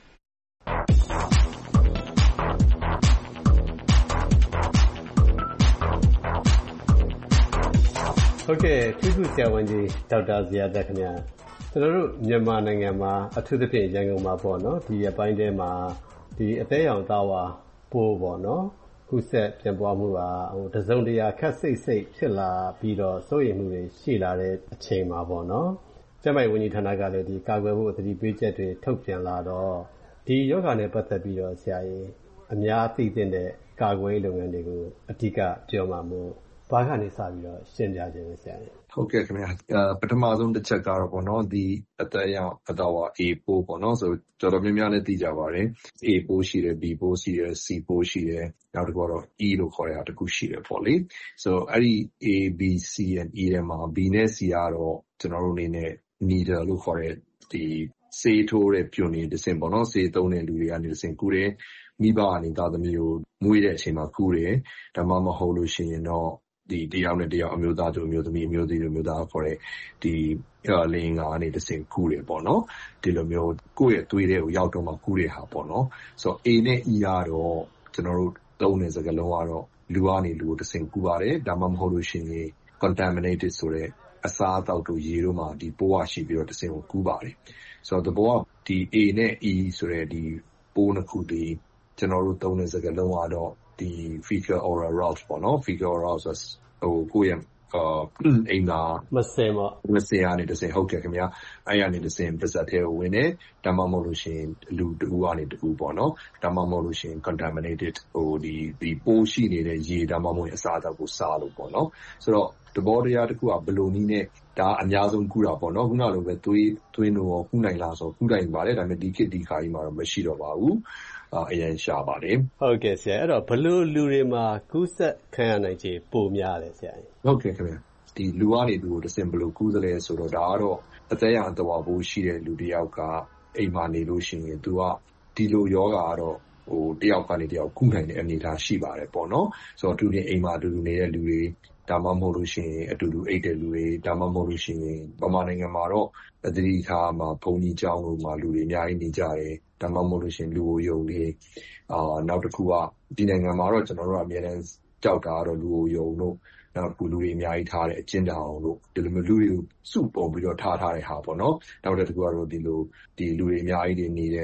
ဟုတ်ကဲ့အထူးကုဆရာဝန်ကြီးဒေါက်တာဇေယျာသက်ခင်ဗျာကျွန်တော်တို့မြန်မာနိုင်ငံမှာအထူးသဖြင့်ရန်ကုန်မှာပေါ့နော်ဒီအပိုင်းထဲမှာဒီအသေးရောင်သားဝါပိုးပေါ့နော်ကုသပြန့်ပွားမှုကတစုံတရာခက်စိတ်ဖြစ်လာပြီးတော့စိုးရိမ်မှုတွေရှိလာတဲ့အချိန်မှာပေါ့နော်ကျန်းမာရေးဝန်ကြီးဌာနကလည်းဒီကာကွယ်ဖို့အသတိပေးချက်တွေထုတ်ပြန်လာတော့ဒီယောဂနဲ့ပတ်သက်ပြီးတော့ဆရာကြီးအများသိတဲ့ကာကွယ်ရေးလုပ်ငန်းတွေကိုအဓိကပြောမှာမို့ဘာကနေစပြီးတော့ရှင်းပြခြင်းလဲဆရာကြီးဟုတ်ကဲ့ခင်ဗျာပထမဆုံးတစ်ချက်ကတော့ပေါ့နော်ဒီအသက်ရောင်အတော်ဝါ A ပိုးပေါ့နော်ဆိုတော်တော်များများလည်းသိကြပါတယ် A ပိုးရှိတယ် B ပိုးရှိတယ် C ပိုးရှိတယ်နောက်တစ်ခုကတော့ E လို့ခေါ်တဲ့ဟာတစ်ခုရှိတယ်ပေါ့လေဆိုအဲ့ဒီ A B C and E ထဲမှာ B နဲ့ C ကတော့ကျွန်တော်တို့အနေနဲ့ needle လို့ခေါ်တဲ့ဒီဆေးထိုးတဲ့ပြုံနေတစ်စင်ပေါ့နော်ဆေးသုံးတဲ့လူတွေကနေတစ်စင်ကူတယ်မိဘကနေသားသမီးကိုမွေးတဲ့အချိန်မှာကူတယ်ဒါမှမဟုတ်လို့ရှိရင်တော့ဒီတယောက်နဲ့တယောက်အမျိုးသားတို့အမျိုးသမီးအမျိုးသားခေါ်တဲ့ဒီလင်္ကာကနေတစ်ဆင့်ကူးတယ်ပေါ့နော်ဒီလိုမျိုးကိုယ့်ရဲ့သွေးထဲကိုရောက်တော့မှကူးတဲ့ဟာပေါ့နော်ဆိုတော့ A နဲ့ E ကတော့ကျွန်တော်တို့သုံးတဲ့စကားလုံးကတော့လူကနေလူကိုတစ်ဆင့်ကူးပါတယ်ဒါမှမဟုတ်လို့ရှိရင် contaminated ဆိုတဲ့အစားအသောက်တို့ရေတို့မှာဒီပိုးကရှိပြီးတော့တစ်ဆင့်ကိုကူးပါတယ်ဆိုတော့ဒီပိုးကဒီ A နဲ့ E ဆိုတဲ့ဒီပိုးနှစ်ခုဒီကျွန်တော်တို့သုံးတဲ့စကားလုံးကတော့ဒီ fecal oral route ပေါ့နော် fecal oral route ဆိုကိုယ့်ရဲ့အိမ်သာမစင်ကနေတစ်ဆင့်ဟုတ်ကဲ့ခင်ဗျာအဲ့ရနေတစ်ဆင့်ပါဇက်ထဲကိုဝင်တယ်ဒါမှမဟုတ်လို့ရှိရင်လူတူကနေတူပေါ့နော်ဒါမှမဟုတ်လို့ရှိရင် contaminated ဒီပိုးရှိနေတဲ့ရေဒါမှမဟုတ်အစားအသောက်ကိုစားလို့ပေါ့နော်ဆိုတော့တဘောတရားတစ်ခုကဘယ်လိုနည်းနဲ့ဒါအများဆုံးကူတာပေါ့နော်ခုနလိုပဲသွေးတို့ရောကူနိုင်လားဆိုကူနိုင်ပါတယ်ဒါပေမဲ့ဒီခေတ်ဒီခါကြီးမှာတော့မရှိတော့ပါဘူးအရင်ရှာပါတယ်ဟုတ်ကဲ့ဆရာအဲ့တော့ဘလို့လူတွေမှာကူးစက်ခံရနိုင်ခြေပိုများတယ်ဆရာဟုတ်ကဲ့ခင်ဗျာဒီလူကနေလူကိုတစ်ဆင့်ဘလို့ကူးသလဲဆိုတော့ဒါကတော့အသက်ရအတော်ပိုးရှိတဲ့လူတစ်ယောက်ကအိမ်မှာနေလို့ရှိရင်သူကဒီလိုယောဂါကတော့တယောက်ကနေတယောက်ကူးနိုင်တဲ့အနေအထားရှိပါတယ်ပေါ့နော်ဆိုတော့သူတွေအိမ်မှာအတူတူနေတဲ့လူတွေဒါမှမဟုတ်လို့ရှိရင်အတူတူအိတ်တဲ့လူတွေဒါမှမဟုတ်လို့ရှိရင်ဗမာနိုင်ငံမှာတော့အသတိထားမှာဘုံကြီးကျောင်းတို့မှာလူတွေအများကြီးနေကြတယ်ဒါမှမဟုတ်လို့ရှိရင်လူကိုယုံနေနောက်တစ်ခုကဒီနိုင်ငံမှာတော့ကျွန်တော်တို့အများနဲ့ကြောက်တာကတော့လူကိုယုံတို့နောက်လူတွေအများကြီးထားတဲ့အကျဉ်းတောင်တို့ဒီလိုမျိုးလူတွေကိုစုပုံပြီးတော့ထားတဲ့ဟာပေါ့နော်နောက်တစ်ခုကတော့ဒီလူတွေအများကြီးနေနေတဲ့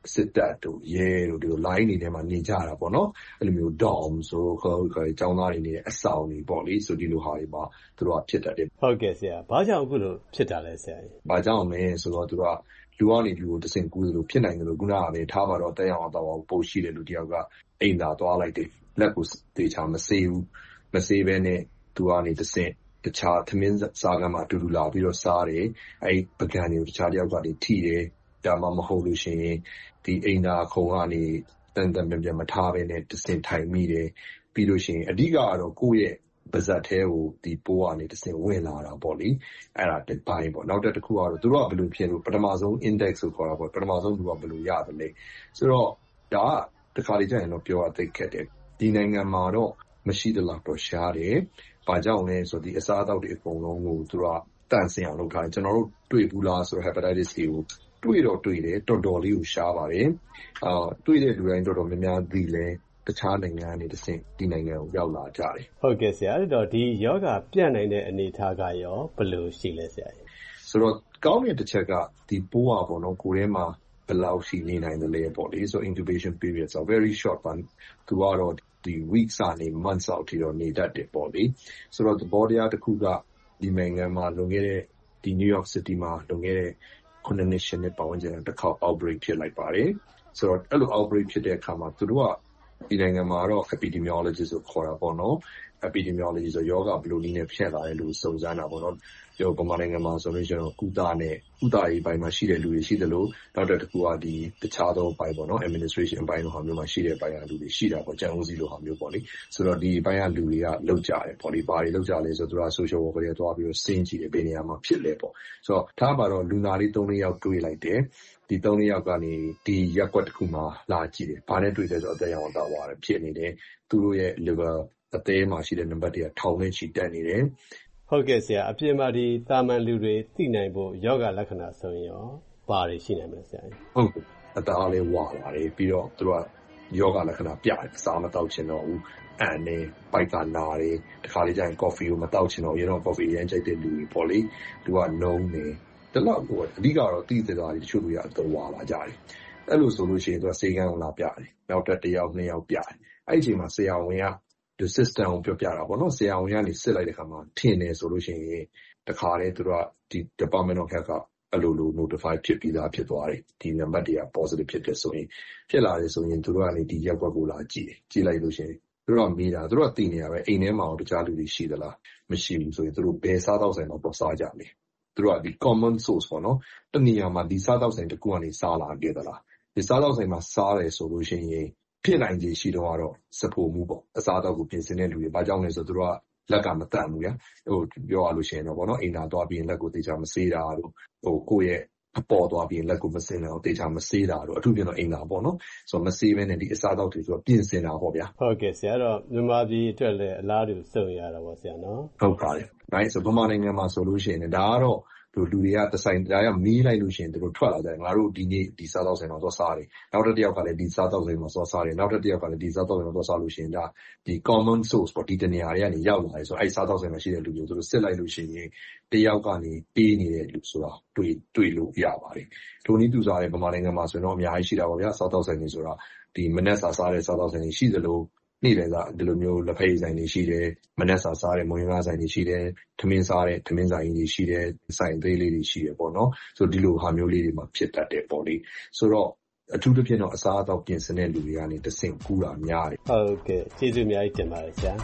စစ်တပ်တို့ရဲတို့ဒီလို line တွေထဲမှာနေကြတာပေါ့နော်အဲ့လိုမျိုး dorm ဆိုကျောင်းသားတွေနေတဲ့အဆောင်တွေပေါ့လေဆိုဒီလိုဟာတွေမှာသူတို့ကဖြစ်တတ်တယ်ဟုတ်ကဲ့ဆရာဘာကြောင့်အခုလိုဖြစ်တာလဲဆရာဘာကြောင့်လဲဆိုတော့သူကလူကနေလူကိုတဆင့်ကူးလို့ဖြစ်နိုင်တယ်လို့ခုနကလည်းထားပါတော့တက်အောင်တော့ပို့ရှိတယ်လူတယောက်ကအိမ်သာသွားလိုက်တယ်လက်ကိုတေချာမစေးဘူးမစေးဘဲနဲ့သူကနေတဆင့်တခြားသမင်းစားကမ်းမှာအတူတူလာပြီးတော့စားတယ်အဲ့ပကံတွေကိုတခြားတယောက်ကနေထိတယ်ဒါမှမဟုတ်လို့ရှိရင်ဒီအိမ်သာခုံကနေတန်တန်ပြန်မထားဘဲနဲ့တဆင့်ထိုင်မိတယ်ပြီးလို့ရှိရင်အဓိကကတော့ကိုယ့်ရဲ့ပါဇက်သေးကိုဒီပိုးကနေတဆင့်ဝင်လာတာပေါ့လေအဲ့ဒါတစ်ပိုင်းပေါ့နောက်တစ်ခုကတော့သူတို့ကဘယ်လိုဖြစ်လို့ပထမဆုံး index ကိုခေါ်တာပေါ့ပထမဆုံးသူကဘယ်လိုရတယ်လဲဆိုတော့ဒါကတခါလေကြာရင်တော့ပြောရသိခက်တယ်ဒီနိုင်ငံမှာတော့မရှိသလောက်တော့ရှားတယ်ဘာကြောင့်လဲဆိုတော့ဒီအစားအသောက်တွေအကုန်လုံးကိုသူကတန့်စင်အောင်လုပ်ထားတယ်ကျွန်တော်တို့တွေ့ဘူးလားဆိုတော့ hepatitis C ကိုတွေ့တော့တွေ့တယ်တော်တော်လေးကိုရှားပါတယ်တွေ့တဲ့လူတိုင်းတော်တော်များများသိလဲတခြားနိုင်ငံကနေတဆင့်ဒီနိုင်ငံကိုရောက်လာကြတယ်ဟုတ်ကဲ့ဆရာအဲ့တော့ဒီယောဂပြန့်နိုင်တဲ့အနေအထားကရောဘယ်လိုရှိလဲဆရာဆိုတော့ကောင်းတဲ့တစ်ချက်ကဒီပိုးอ่ะပေါ့နော်ကိုယ်ထဲမှာဘယ်လောက်ရှိနေနိုင်တယ်လဲပေါ့လေဆို incubation period so very short one သူကတော့ဒီ weeks ကနေ months အောက်ထိတော့နေတတ်တယ်ပေါ့လေဆိုတော့သဘောတရားတစ်ခုကဒီနိုင်ငံမှာလွန်ခဲ့တဲ့ဒီ New York City မှာလွန်ခဲ့တဲ့9 နှစ်10နှစ်ပတ်ဝန်းကျင်တစ်ခါ outbreak ဖြစ်လိုက်ပါတယ်ဆိုတော့အဲ့လို outbreak ဖြစ်တဲ့အခါမှာသူတို့ကဒီနိုင်ငံမှာတော့ epidemiologist ကိုခေါ်တာပေါ့နော် epidemiologist ဆိုယောဂဘယ်လိုနည်းနဲ့ဖြစ်လာတယ်လို့စုံစမ်းတာပေါ့နော်ပြောပမာနိုင်ငံမှာဆိုလို့ရှိရင်ကုသရေးပိုင်းမှာရှိတဲ့လူတွေရှိသလိုနောက်တစ်ခုကဒီတခြားသောဘိုင်းပေါ့နော် administration ဘိုင်းလိုဟာမျိုးမှာရှိတဲ့ဘိုင်းကလူတွေရှိတာပေါ့ကျန်းဦးစီးလိုဟာမျိုးပေါ့လေဆိုတော့ဒီဘိုင်းကလူတွေကလောက်ကြတယ်ပေါ့လေဘာတွေလောက်ကြလဲဆိုတော့သူက social worker တွေသွားပြီးတော့စင်းကြည့်တယ်ဘယ်နေရာမှာဖြစ်လဲပေါ့ဆိုတော့ထားပါတော့လူနာလေး3-4ယောက်တွေ့လိုက်တယ်ဒီ3-4ယောက်ကနေဒီရက်ကွက်တစ်ခုမှာလာကြည့်တယ်ဘာနဲ့တွေ့လဲဆိုတော့အသက်ရောင်တောက်သွားတယ်ဖြစ်နေတယ်သူတို့ရဲ့ liver အသေးမှာရှိတဲ့နံပါတ်တွေကထောင်နဲ့ချီတက်နေတယ်ဟုတ်ကဲ့ဆရာအပြင်မှာဒီတာမန်လူတွေသိနိုင်ဖို့ယောဂလက္ခဏာဆိုရင်ရောဘာတွေရှိနိုင်မလဲဆရာဟုတ်အသားလေးဝါလာတယ်ပြီးတော့သူကယောဂလက္ခဏာပြတယ်စားမတော့ချင်တော့ဘူးအန်နေပိုက်ကနာတယ်တခါလေးကျရင် coffee ကိုမတောက်ချင်တော့ရေတော့ coffee ရမ်းကြိုက်တဲ့လူတွေပေါ့လေသူကနှုံးနေတလောက်ကိုအဓိကတော့တိတိကျကျတချို့လူရတော့ဝါလာကြတယ်အဲ့လိုဆိုလို့ရှိရင်သူကစေကန်းကိုလာပြတယ်နောက်တစ်ယောက်2ယောက်ပြတယ်အဲ့ဒီအချိန်မှာဆရာဝန်ကဒီ system ကိုပြောပြတာပေါ့နော်ဆရာဝန်ကနေစစ်လိုက်တဲ့ခါမှာထင်တယ်ဆိုလို့ရှိရင်တခါတည်းသူတို့ကဒီ Department of Health ကအလိုလို notify ဖြစ်ပြီးသားဖြစ်သွားတယ်ဒီနံပါတ်တွေက positive ဖြစ်တယ်ဆိုရင်ဖြစ်လာတယ်ဆိုရင်သူတို့ကနေဒီရက်ွက်ကိုလာကြည့်လိုက်လို့ရှိရင်သူတို့ကမေးတာသူတို့ကသိနေရပဲအိမ်ထဲမှာတခြားလူတွေရှိသလားမရှိဘူးဆိုရင်သူတို့ဘယ်စားတော့ဆိုင်တော့စားကြမယ်သူတို့ကဒီ common source ပေါ့နော်တနေရာမှာဒီစားတော့ဆိုင်တစ်ခုကနေစားလာခဲ့သလားဒီစားတော့ဆိုင်မှာစားတယ်ဆိုလို့ရှိရင်ဖြစ်နိုင်ခြေရှိတော့စဖို့မှုပေါ့အစားတော့ကိုပြင်ဆင်တဲ့လူတွေဘာကြောင့်လဲဆိုတော့သူတို့ကလက်ကမတတ်ဘူးဗျာပြောရလို့ရှိရင်တော့ဗောနော်အိမ်သာသွားပြီးရင်လက်ကိုတေချာမဆေးတာတို့ကိုယ့်ရဲ့အပေါ်သွားပြီးရင်လက်ကိုမစင်အောင်တေချာမဆေးတာတို့အထူးဖြင့်တော့အိမ်သာပေါ့နော်ဆိုတော့မဆေးဘဲနဲ့ဒီအစားတော့တွေဆိုတော့ပြင်ဆင်တာပေါ့ဗျာဟုတ်ကဲ့ဆရာတော့မြန်မာပြည်အတွက်လည်းအလားတူစုံရတာပေါ့ဆရာနော်ဟုတ်ပါတယ်ဒါဆိုဗမာနိုင်ငံမှာဆိုလို့ရှိရင်ဒါကတော့လူတွေကတဆိုင်တရားမီးလိုက်လို့ရှိရင်သူတို့ထွက်လာကြတယ်ငါတို့ဒီနေ့ဒီစားတော့ဆိုင်တော့သွားစားတယ်နောက်တစ်ယောက်ကလည်းဒီစားတော့ဆိုင်မှာသွားစားတယ်နောက်တစ်ယောက်ကလည်းဒီစားတော့ဆိုင်မှာသွားစားလို့ရှိရင်ဒါဒီ common source ပေါ့ဒီတနေရာတွေကနေရောက်လာတယ်ဆိုတော့အဲ့စားတော့ဆိုင်မှာရှိတဲ့လူမျိုးသူတို့စစ်လိုက်လို့ရှိရင်တယောက်ကနေပေးနေတဲ့လူဆိုတာတွေ့လို့ရပါတယ်ဒိုနည်းသူစားတဲ့ဗမာနိုင်ငံမှာဆိုရင်တော့အများကြီးရှိတာပေါ့ဗျာစားတော့ဆိုင်တွေဆိုတာဒီမနက်စာစားတဲ့စားတော့ဆိုင်တွေရှိသလိုနေ့လည်းဒီလိုမျိုးလက်ဖက်ဆိုင်တွေရှိတယ်မနက်စာစားတဲ့မွေးငါးဆိုင်တွေရှိတယ်ထမင်းစားတဲ့ထမင်းဆိုင်တွေရှိတယ်ဆိုင်သေးလေးတွေရှိတယ်ပေါ့နော်ဆိုဒီလိုဟာမျိုးလေးတွေမှာဖြစ်တတ်တယ်ပေါ့လေဆိုတော့အထူးသဖြင့်တော့အစားအသောက်ပြင်ဆင်တဲ့လူတွေကနေတဆင့်ကူးတာများတယ်ဟုတ်ကဲ့ကျေးဇူးအများကြီးတင်ပါတယ်ဆရာ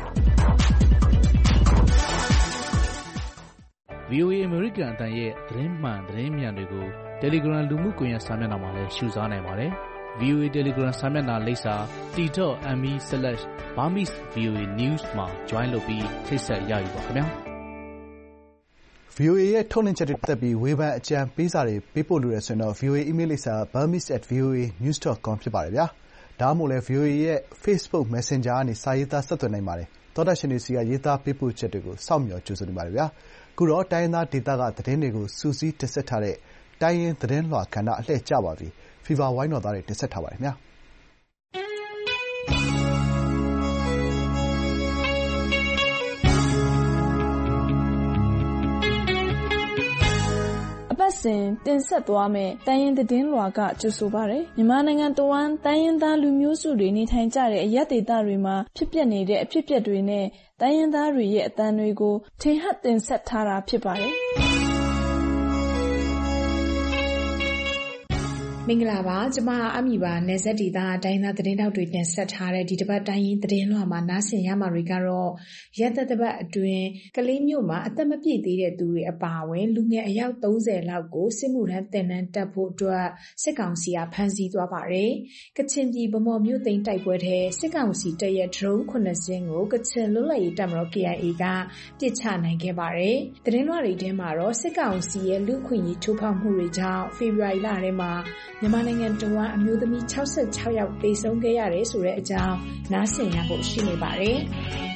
VOA American အတန်ရဲ့သတင်းမှန်သတင်းမြန်တွေကို Telegram လူမှုကွန်ရက်စာမျက်နှာမှာလည်းရှုစားနိုင်ပါတယ်VOA Telegram စာမျက်နှာလိပ်စာ t.me/Burmese VOA News မှာ join လုပ်ပြီးချိတ်ဆက်ရယူပါခင်ဗျာ VOA ရဲ့ထုတ်လွှင့်ချက်တွေတက်ပြီးဝေဖန်အကြံပေးစာတွေပေးပို့လို့ရဆိုရင်တော့ VOA email လိပ်စာ burmese@voanews.com ဖြစ်ပါတယ်ဗျာဒါမှမဟုတ်လည်း VOA ရဲ့ Facebook Messenger ကနေစာရေးသားဆက်သွယ်နိုင်ပါတယ်သောတာရှင်တွေစီကရေးသားပေးပို့ချက်တွေကိုစောင့်မျှော်ကြိုဆိုနေပါတယ်ဗျာခုတော့တိုင်းရင်းသားဒေသကသတင်းတွေကိုစူးစီးတင်ဆက်ထားတဲ့တိုင်းရင်းသတင်းလွှာကဏ္ဍအလှည့်ကျပါပြီဖီဗာဝိုင်းတော်သားတွေတင်ဆက်ထားပါတယ်ခင်ဗျာစဉ်တင်ဆက်သွားမယ့်တိုင်းရင်းသတင်းလွှာကကြိုဆိုပါတယ်။မြန်မာနိုင်ငံတဝန်းတိုင်းရင်းသားလူမျိုးစုတွေနေထိုင်ကြတဲ့အရပ်ဒေသတွေမှာဖြစ်ပျက်နေတဲ့အဖြစ်အပျက်တွေနဲ့တိုင်းရင်းသားတွေရဲ့အသံတွေကိုထင်ဟပ်တင်ဆက်ထားတာဖြစ်ပါတယ်။မင်္ဂလာပါကျမအမိပါနယ်စပ်ဒေသတိုင်းသားသတင်းတောက်တွေတင်ဆက်ထားတဲ့ဒီတစ်ပတ်တိုင်းရင်းသတင်းလွှာမှာနားဆင်ရမှာတွေကတော့ရက်သက်တစ်ပတ်အတွင်းကလေးမြို့မှာအသက်မပြည့်သေးတဲ့သူတွေအပါအဝင်လူငယ်အယောက်30လောက်ကိုစစ်မှုထမ်းသင်တန်းတက်ဖို့အတွက်စစ်ကောင်စီကဖမ်းဆီးသွားပါတယ်။ကချင်ပြည်ဗမော်မြို့သိမ်းတိုက်ပွဲထဲစစ်ကောင်စီတပ်ရဲ့ drone 9 စင်းကိုကချင်လွတ်လပ်ရေးတပ်မတော် KIA ကပစ်ချနိုင်ခဲ့ပါတယ်။သတင်းလွှာတွေထဲမှာတော့စစ်ကောင်စီရဲ့လူ့အခွင့်အရေးချိုးဖောက်မှုတွေကြောင့်ဖေဖော်ဝါရီလထဲမှာမြန်မာနိုင်ငံတဝန်းအမျိုးသမီး66ယောက်သေဆုံးခဲ့ရတယ်ဆိုတဲ့အကြောင်းနားဆင်ရဖို့ရှိနေပါတယ်။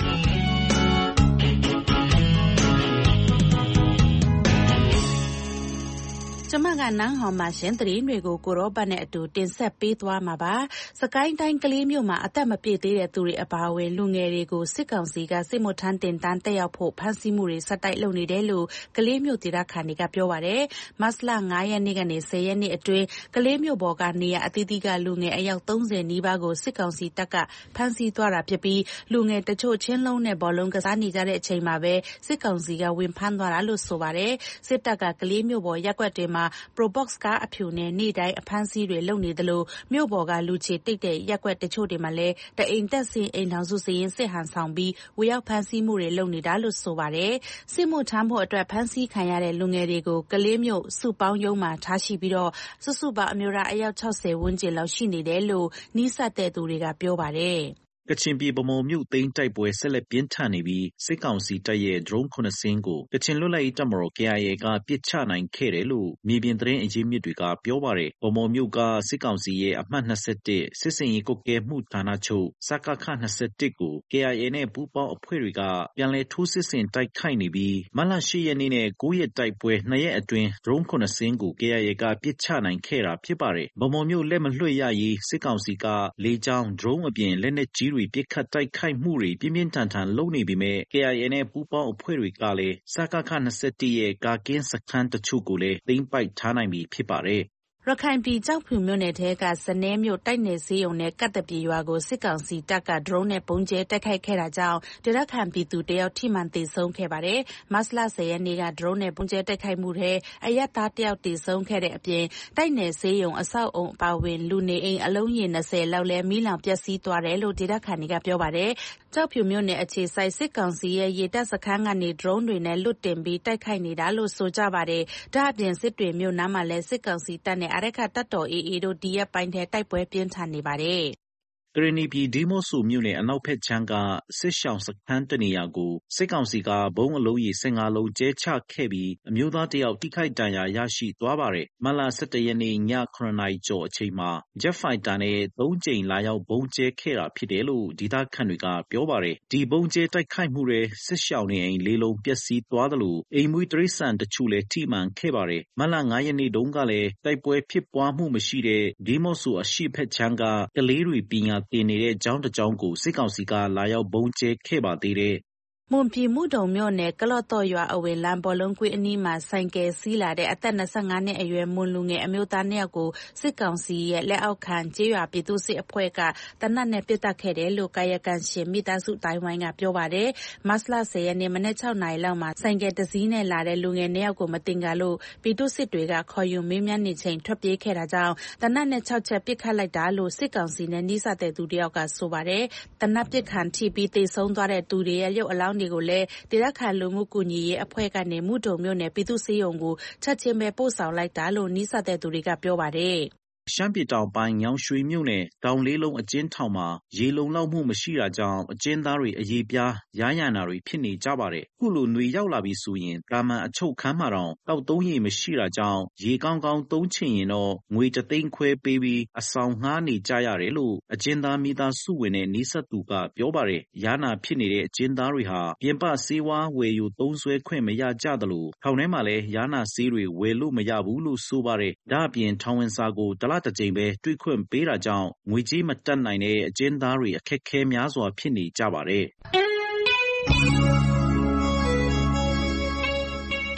ကျမကနန်းဟောင်မှာရှင်သတင်းတွေကိုကိုရောပတ်နဲ့အတူတင်ဆက်ပေးသွားမှာပါ။စကိုင်းတိုင်းကလေးမြို့မှာအသက်မပြည့်သေးတဲ့သူတွေအပါအဝင်လူငယ်တွေကိုစစ်ကောင်စီကစစ်မှုထမ်းတင်တန်းတက်ရောက်ဖို့ဖမ်းဆီးမှုတွေဆက်တိုက်လုပ်နေတယ်လို့ကလေးမြို့ဒေသခံတွေကပြောပါတယ်။မတ်လ9ရက်နေ့ကနေ10ရက်နေ့အတွင်းကလေးမြို့ပေါ်ကနေရအသီးသီးကလူငယ်အယောက်30နီးပါးကိုစစ်ကောင်စီတပ်ကဖမ်းဆီးသွားတာဖြစ်ပြီးလူငယ်တချို့ချင်းလုံးနဲ့ဘောလုံးကစားနေကြတဲ့အချိန်မှာပဲစစ်ကောင်စီကဝင်ဖမ်းသွားတာလို့ဆိုပါတယ်။စစ်တပ်ကကလေးမြို့ပေါ်ရက်ကွက်တွေမှာProbox ကားအဖြူနဲ့နေ့တိုင်းအဖမ်းဆီးတွေလုပ်နေသလိုမြို့ပေါ်ကလူချေတိတ်တဲ့ရက်ကွက်တချို့တွေမှာလည်းတအိမ်တက်စင်အိမ်ထောင်စုစရင်စစ်ဟန်ဆောင်ပြီးဝေရောက်ဖမ်းဆီးမှုတွေလုပ်နေတာလို့ဆိုပါတယ်။စစ်မှုထမ်းဖို့အတွက်ဖမ်းဆီးခံရတဲ့လူငယ်တွေကိုကလေးမြို့စုပေါင်းရုံးမှာထားရှိပြီးတော့စုစုပေါင်းအမျိုးသားအယောက်60ဝန်းကျင်လောက်ရှိနေတယ်လို့နီးစပ်တဲ့သူတွေကပြောပါတယ်။ကချင်ပြည်ဗမော်မြို့သိမ်းတိုက်ပွဲဆက်လက်ပြင်းထန်နေပြီးစစ်ကောင်စီတပ်ရဲ့ drone 9 စင်းကိုကချင်လွတ်လပ်ရေးတပ်မတော် KIA ကပစ်ချနိုင်ခဲ့တယ်လို့မြေပြင်သတင်းအရင်းမြစ်တွေကပြောပါတယ်။ဗမော်မြို့ကစစ်ကောင်စီရဲ့အမှတ်21စစ်စင်ရေးကွပ်ကဲမှုဌာနချုပ်စကခ21ကို KIA နဲ့ပူးပေါင်းအဖွဲ့တွေကပြန်လည်ထိုးစစ်ဆင်တိုက်ခိုက်နေပြီးမတ်လ10ရက်နေ့နဲ့9ရက်တိုက်ပွဲ2ရက်အတွင်း drone 9 စင်းကို KIA ကပစ်ချနိုင်ခဲ့တာဖြစ်ပါတယ်။ဗမော်မြို့လက်မလွှတ်ရရေးစစ်ကောင်စီကလေကြောင်း drone အပြင်လက်နက်ကြီးတွေပစ်ခတ်တိုက်ခိုက်မှုတွေပြင်းပြင်းထန်ထန်လုပ်နေပေမဲ့ KIA နဲ့ပူးပေါင်းအဖွဲ့တွေကလည်းစကခ21ရဲ့ကာကင်းစခန်းတချို့ကိုလည်းသိမ်းပိုက်ထားနိုင်ပြီဖြစ်ပါတယ်။ရခိုင်ပြည်ကျောက်ဖြူမြို့နယ်ထဲကစနဲမြို့တိုက်နယ်ဆေးရုံနဲ့ကတ်တပြေရွာကိုစစ်ကောင်စီတပ်က drone နဲ့ပုံကျဲတိုက်ခိုက်ခဲ့တာကြောင့်ဒေသခံပြည်သူတယောက်ထိမှန်သေဆုံးခဲ့ပါတယ်။မတ်လ10ရက်နေ့က drone နဲ့ပုံကျဲတိုက်ခိုက်မှုထဲအရပ်သားတယောက်သေဆုံးခဲ့တဲ့အပြင်တိုက်နယ်ဆေးရုံအဆောက်အုံအပါအဝင်လူနေအိမ်အလုံးရေ20လောက်လည်းမီးလောင်ပျက်စီးသွားတယ်လို့ဒေသခံတွေကပြောပါတယ်။ကျောက်ဖြူမြို့နယ်အခြေစိုက်စစ်ကောင်စီရဲ့ရေတပ်စခန်းကနေ drone တွေနဲ့လွတ်တင်ပြီးတိုက်ခိုက်နေတာလို့ဆိုကြပါတယ်။ဒါ့အပြင်စစ်တွေမြို့နားမှာလည်းစစ်ကောင်စီတပ်နဲ့အရက်ခတ်တပ်တော် AA တို့ဒီရက်ပိုင်းထဲတိုက်ပွဲပြင်းထန်နေပါတယ်။ကရင်နီပြည်ဒီးမော့ဆိုမြို့နယ်အနောက်ဘက်ခြမ်းကစစ်ရှောင်စခန်းတနေရာကိုစစ်ကောင်စီကဘုံအလုံးကြီး15လုံးကျဲချခဲ့ပြီးအမျိုးသားတယောက်ထိခိုက်ဒဏ်ရာရရှိသွားပါတယ်။မတ်လ17ရက်နေ့ည9နာရီကျော်အချိန်မှာ Jet Fighter နဲ့3ကြိမ်လာရောက်ဘုံကျဲခဲ့တာဖြစ်တယ်လို့ဒေသခံတွေကပြောပါတယ်။ဒီဘုံကျဲတိုက်ခိုက်မှုတွေစစ်ရှောင်နေအိမ်၄လုံးပျက်စီးသွားသလိုအိမ်မွေးတိရစ္ဆာန်တချို့လည်းထိမှန်ခဲ့ပါတယ်။မတ်လ9ရက်နေ့တုန်းကလည်းတိုက်ပွဲဖြစ်ပွားမှုမရှိတဲ့ဒီးမော့ဆိုအရှိဘက်ခြမ်းကကလေးတွေပညာသင်နေတဲ့ကျောင်းတစ်ကျောင်းကိုစစ်ကောင်စီကလာရောက်ဘုံကျဲခဲ့ပါသေးတယ်။မွန်ပြည်မှုတုံမြို့နယ်ကလော့တော့ရွာအဝေးလမ်းဘောလုံးကွေးအနီးမှာဆိုင်ကယ်စီးလာတဲ့အသက်25နှစ်အရွယ်မွန်လူငယ်အမျိုးသား2ယောက်ကိုစစ်ကောင်စီရဲ့လက်အောက်ခံကျေးရွာပြည်သူ့စစ်အဖွဲ့ကတနတ်နဲ့ပစ်တက်ခဲ့တယ်လို့ကာယကံရှင်မိသားစုတိုင်းဝိုင်းကပြောပါတယ်။မတ်လ10ရက်နေ့မနေ့6နာရီလောက်မှာဆိုင်ကယ်တစ်စီးနဲ့လာတဲ့လူငယ်2ယောက်ကိုမတင်ကြလို့ပြည်သူ့စစ်တွေကခေါ်ယူမေးမြန်းနေချိန်ထွက်ပြေးခဲ့တာကြောင့်တနတ်နဲ့6ချက်ပစ်ခတ်လိုက်တာလို့စစ်ကောင်စီနဲ့နှိစတဲ့သူတယောက်ကဆိုပါတယ်။တနတ်ပစ်ခံထိပြီးသေဆုံးသွားတဲ့သူတွေရဲ့ရုပ်အလောင်းတွေကိုလည်းဒေသခံလူမှုကူညီရေးအဖွဲ့ကနေမှုတုံမြို့နယ်ပြည်သူ့ဆေးရုံကိုချက်ချင်းပဲပို့ဆောင်လိုက်တာလို့နှိစတဲ့သူတွေကပြောပါတယ်။ရှမ်းပြည်တောင်ပိုင်းညောင်ရွှေမြို့နယ်တောင်လေးလုံးအကျဉ်းထောင်မှာရေလုံလောက်မှုမရှိတာကြောင့်အကျဉ်းသားတွေအရေးပြားယားယံတာတွေဖြစ်နေကြပါတယ်။ခုလိုຫນွေရောက်လာပြီဆိုရင်ကာမန်အချုပ်ခန်းမှာတော့တောက်သုံးရေမရှိတာကြောင့်ရေကောင်းကောင်းသုံးချင်ရင်တော့ငွေ3သိန်းခွဲပေးပြီးအဆောင်ငှားနေကြရတယ်လို့အကျဉ်းသားမိသားစုဝင်နဲ့နှိစက်သူကပြောပါတယ်။ယားနာဖြစ်နေတဲ့အကျဉ်းသားတွေဟာပြင်ပဆေးဝါးဝယ်ယူသုံးစွဲခွင့်မရကြသလိုထောင်ထဲမှာလည်းယားနာဆေးတွေဝယ်လို့မရဘူးလို့ဆိုပါတယ်။ဒါ့အပြင်ထောင်ဝင်စာကိုတစ်ကြိမ်ပဲတွေ့ခွင့်ပေးတာကြောင့်ငွေကြေးမတက်နိုင်တဲ့အကျဉ်းသားတွေအခက်အခဲများစွာဖြစ်နေကြပါတယ်။အခု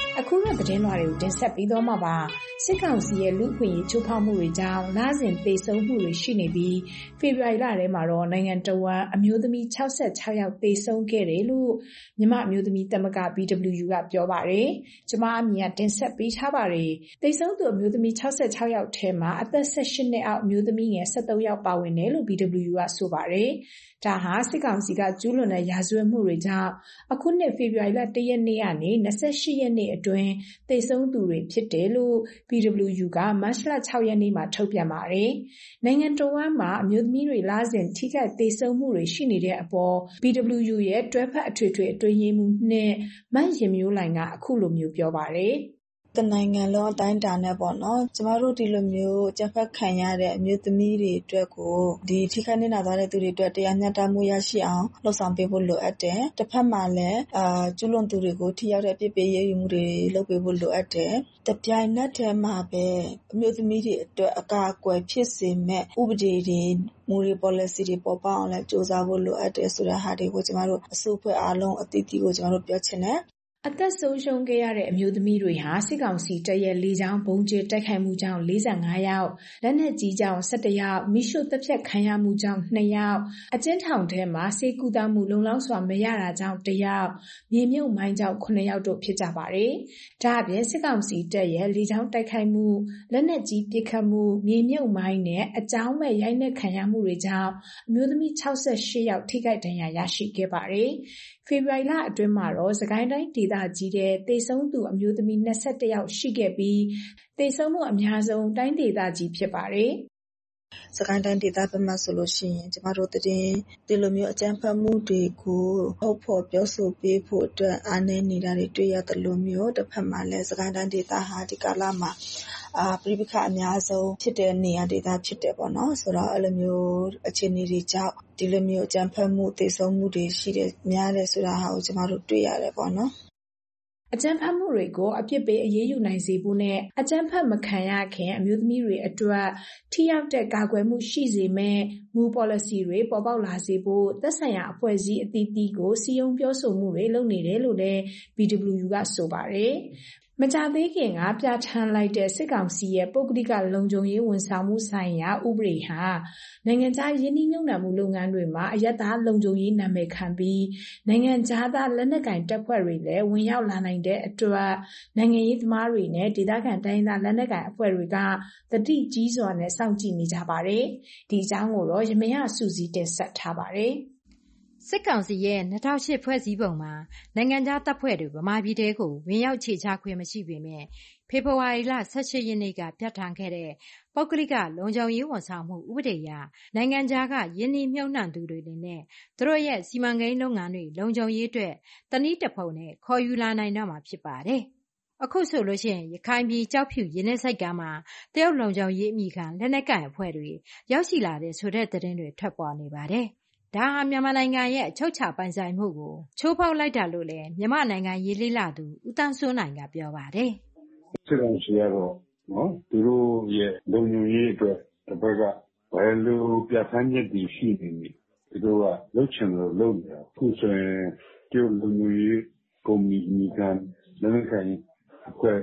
ရဲ့သတင်းလွှာတွေကိုတင်ဆက်ပေးသွားမှာပါ။စစ်ကောင်စီရဲ့လူ့အခွင့်အရေးချိုးဖောက်မှုတွေကြောင့်လစဉ်သေဆုံးမှုတွေရှိနေပြီးဖေဖော်ဝါရီလထဲမှာတော့နိုင်ငံတော်ဝန်အမျိုးသမီး66ယောက်သေဆုံးခဲ့တယ်လို့မြန်မာအမျိုးသမီးသမဂ္ဂ BWU ကပြောပါတယ်။ကျွန်မအမြင်ကတင်ဆက်ပေးထားပါတယ်။သေဆုံးသူအမျိုးသမီး66ယောက်ထဲမှာအသက်18နှစ်အောက်အမျိုးသမီးငယ်13ယောက်ပါဝင်တယ်လို့ BWU ကဆိုပါတယ်။ဒါဟာစစ်ကောင်စီကကျူးလွန်တဲ့ရာဇဝတ်မှုတွေကြောင့်အခုနှစ်ဖေဖော်ဝါရီလ1ရက်နေ့ကနေ28ရက်နေ့အတွင်းသေဆုံးသူတွေဖြစ်တယ်လို့ BWU ကမတ်လ6ရက်နေ့မှာထုတ်ပြန်ပါတယ်။နိုင်ငံတော်ဝန်မှာအမျိုးသမီးတွေလစဉ်ထိခိုက်သေဆုံးမှုတွေရှိနေတဲ့အပေါ် BWU ရဲ့တွဲဖက်အထွေထွေအတွင်းရေးမှူးနဲ့မတ်ရင်မျိုးလိုင်ကအခုလိုမျိုးပြောပါတယ်။တနိုင်ငံလုံးအတိုင်းအတာနဲ့ပေါ့နော်ကျမတို့ဒီလိုမျိုးအကြမ်းဖက်ခံရတဲ့အမျိုးသမီးတွေအတွက်ကိုဒီထိခိုက်နစ်နာသွားတဲ့သူတွေအတွက်တရားမျှတမှုရရှိအောင်လှုံ့ဆော်ပေးဖို့လိုအပ်တယ်တစ်ဖက်မှာလည်းကျူးလွန်သူတွေကိုထိရောက်တဲ့အပြစ်ပေးရေးယူမှုတွေလုပ်ပေးဖို့လိုအပ်တယ်တပြိုင်နက်တည်းမှာပဲအမျိုးသမီးတွေအတွက်အကာအကွယ်ဖြစ်စေမဲ့ဥပဒေတွေမူတွေ policy တွေပေါ်ပေါက်အောင်လည်းစ조사ဖို့လိုအပ်တယ်ဆိုတဲ့ဟာတွေကိုကျမတို့အစိုးရအားလုံးအသီးသီးကိုကျမတို့ပြောချင်တယ်အသက်ဆုံးရှုံးခဲ့ရတဲ့အမျိုးသမီးတွေဟာစစ်ကောင်စီတပ်ရဲ့လေကြောင်းဘုံကျဲတိုက်ခိုက်မှုကြောင့်45ယောက်လက်နက်ကြီးကြောင့်17ယောက်မိရှုတပ်ဖြတ်ခံရမှုကြောင့်2ယောက်အကျဉ်းထောင်ထဲမှာဆေးကုသမှုလုံလောက်စွာမရတာကြောင့်1ယောက်မြေမြုပ်မိုင်းကြောင့်9ယောက်တို့ဖြစ်ကြပါတယ်။ဒါအပြင်စစ်ကောင်စီတပ်ရဲ့လေကြောင်းတိုက်ခိုက်မှုလက်နက်ကြီးပစ်ခတ်မှုမြေမြုပ်မိုင်းနဲ့အကြောင်းမဲ့ရိုက်နှက်ခံရမှုတွေကြောင့်အမျိုးသမီး68ယောက်ထိခိုက်ဒဏ်ရာရရှိခဲ့ပါတယ်။ဖေဖော်ဝါရီလအတွင်းမှာတော့စကိုင်းတိုင်းဒေသကြီးတဲ့သေဆုံးသူအမျိုးသမီး21ယောက်ရှိခဲ့ပြီးသေဆုံးမှုအများဆုံးတိုင်းဒေသကြီးဖြစ်ပါတယ်စကိုင်းတိုင်းဒေသဘက်မှာဆိုလို့ရှိရင်ကျမတို့ဒီလိုမျိုးအကြမ်းဖက်မှုတွေကိုဟုတ်ဖို့ပြောဆိုပေးဖို့အတွက်အားနည်းနေတာတွေတွေ့ရတယ်လို့မျိုးတစ်ဖက်မှာလည်းစကိုင်းတိုင်းဒေသဟာဒီကာလမှာပြိပခအများဆုံးဖြစ်တဲ့နေရာဒေသဖြစ်တယ်ပေါ့နော်ဆိုတော့အဲ့လိုမျိုးအခြေအနေတွေကြောင့်ဒီလိုမျိုးအကြမ်းဖက်မှုသေဆုံးမှုတွေရှိတယ်များတယ်ဆိုတာဟာကိုကျမတို့တွေ့ရတယ်ပေါ့နော်အကြမ်းဖက်မှုတွေကိုအပြစ်ပေးအရေးယူနိုင်စေဖို့နဲ့အကြမ်းဖက်မခံရခင်အမျိုးသမီးတွေအတွက်ထိရောက်တဲ့ကာကွယ်မှုရှိစေမယ့်မူ policy တွေပေါ်ပေါက်လာစေဖို့သက်ဆိုင်ရာအဖွဲ့အစည်းအသီးသီးကိုစီယုံပြောဆိုမှုတွေလုပ်နေတယ်လို့လည်း BWU ကဆိုပါတယ်။မကြသေးခင်ကပြဋ္ဌာန်းလိုက်တဲ့စစ်ကောင်စီရဲ့ပုဂ္ဂလိကလုံခြုံရေးဝန်ဆောင်မှုဆိုင်ရာဥပဒေဟာနိုင်ငံခြားယင်းနှိမ့်ညွှန်မှုလုပ်ငန်းတွေမှာအယက်သားလုံခြုံရေးနာမည်ခံပြီးနိုင်ငံခြားသားလက်နက်ကင်တပ်ဖွဲ့တွေလည်းဝင်ရောက်လာနိုင်တဲ့အတွက်နိုင်ငံရေးသမားတွေနဲ့ဒေသခံတိုင်းသားလက်နက်ကင်အဖွဲ့တွေကသတိကြီးစွာနဲ့စောင့်ကြည့်နေကြပါတယ်။ဒီအကြောင်းကိုတော့ရမရစုစည်းတင်ဆက်ထားပါတယ်။စစ်ကောင်စီရဲ့2008ဖွဲ့စည်းပုံမှာနိုင်ငံခြားတပ်ဖွဲ့တွေဗမာပြည်တဲကိုဝင်ရောက်ခြေချခွင့်မရှိပေမဲ့ဖေဖော်ဝါရီလ18ရက်နေ့ကပြဋ္ဌာန်းခဲ့တဲ့ပုဂ္ဂလိကလုံခြုံရေးဝန်ဆောင်မှုဥပဒေအရနိုင်ငံခြားကယင်းနှိမ့်မြုပ်နှံသူတွေနဲ့သူတို့ရဲ့စီမံကိန်းလုပ်ငန်းတွေလုံခြုံရေးအတွက်တနည်းတစ်ဖုံနဲ့ခေါ်ယူလာနိုင်တော့မှာဖြစ်ပါတယ်။အခုဆိုလို့ရှိရင်ရခိုင်ပြည်ကြောက်ဖြူရင်းနှက်စိုက်ကမ်းမှာတရုတ်လုံခြုံရေးအမိခံလက်နက်ကိုင်အဖွဲ့တွေရောက်ရှိလာတဲ့ဆိုတဲ့သတင်းတွေထွက်ပေါ်နေပါတယ်။ဒါဟာမြန်မာနိုင်ငံရဲ့အချုပ်အခြာပိုင်ဆိုင်မှုကိုချိုးဖောက်လိုက်တာလို့လည်းမြန်မာနိုင်ငံရေးလေးလာသူဦးတန်းစိုးနိုင်ကပြောပါတယ်။စစ်ကောင်စီကတော့နော်သူတို့ရဲ့လုံခြုံရေးအတွက်တစ်ဖက်ကဘယ်လိုပြဋ္ဌာန်းချက်တွေရှိနေလဲသူတို့ကလုပ်ချင်လို့လုပ်နေတာအခုဆိုရင်တရုတ်လုံခြုံရေးကုမ္ပဏီအမိခံလက်နက်ကိုင်အဖွဲ့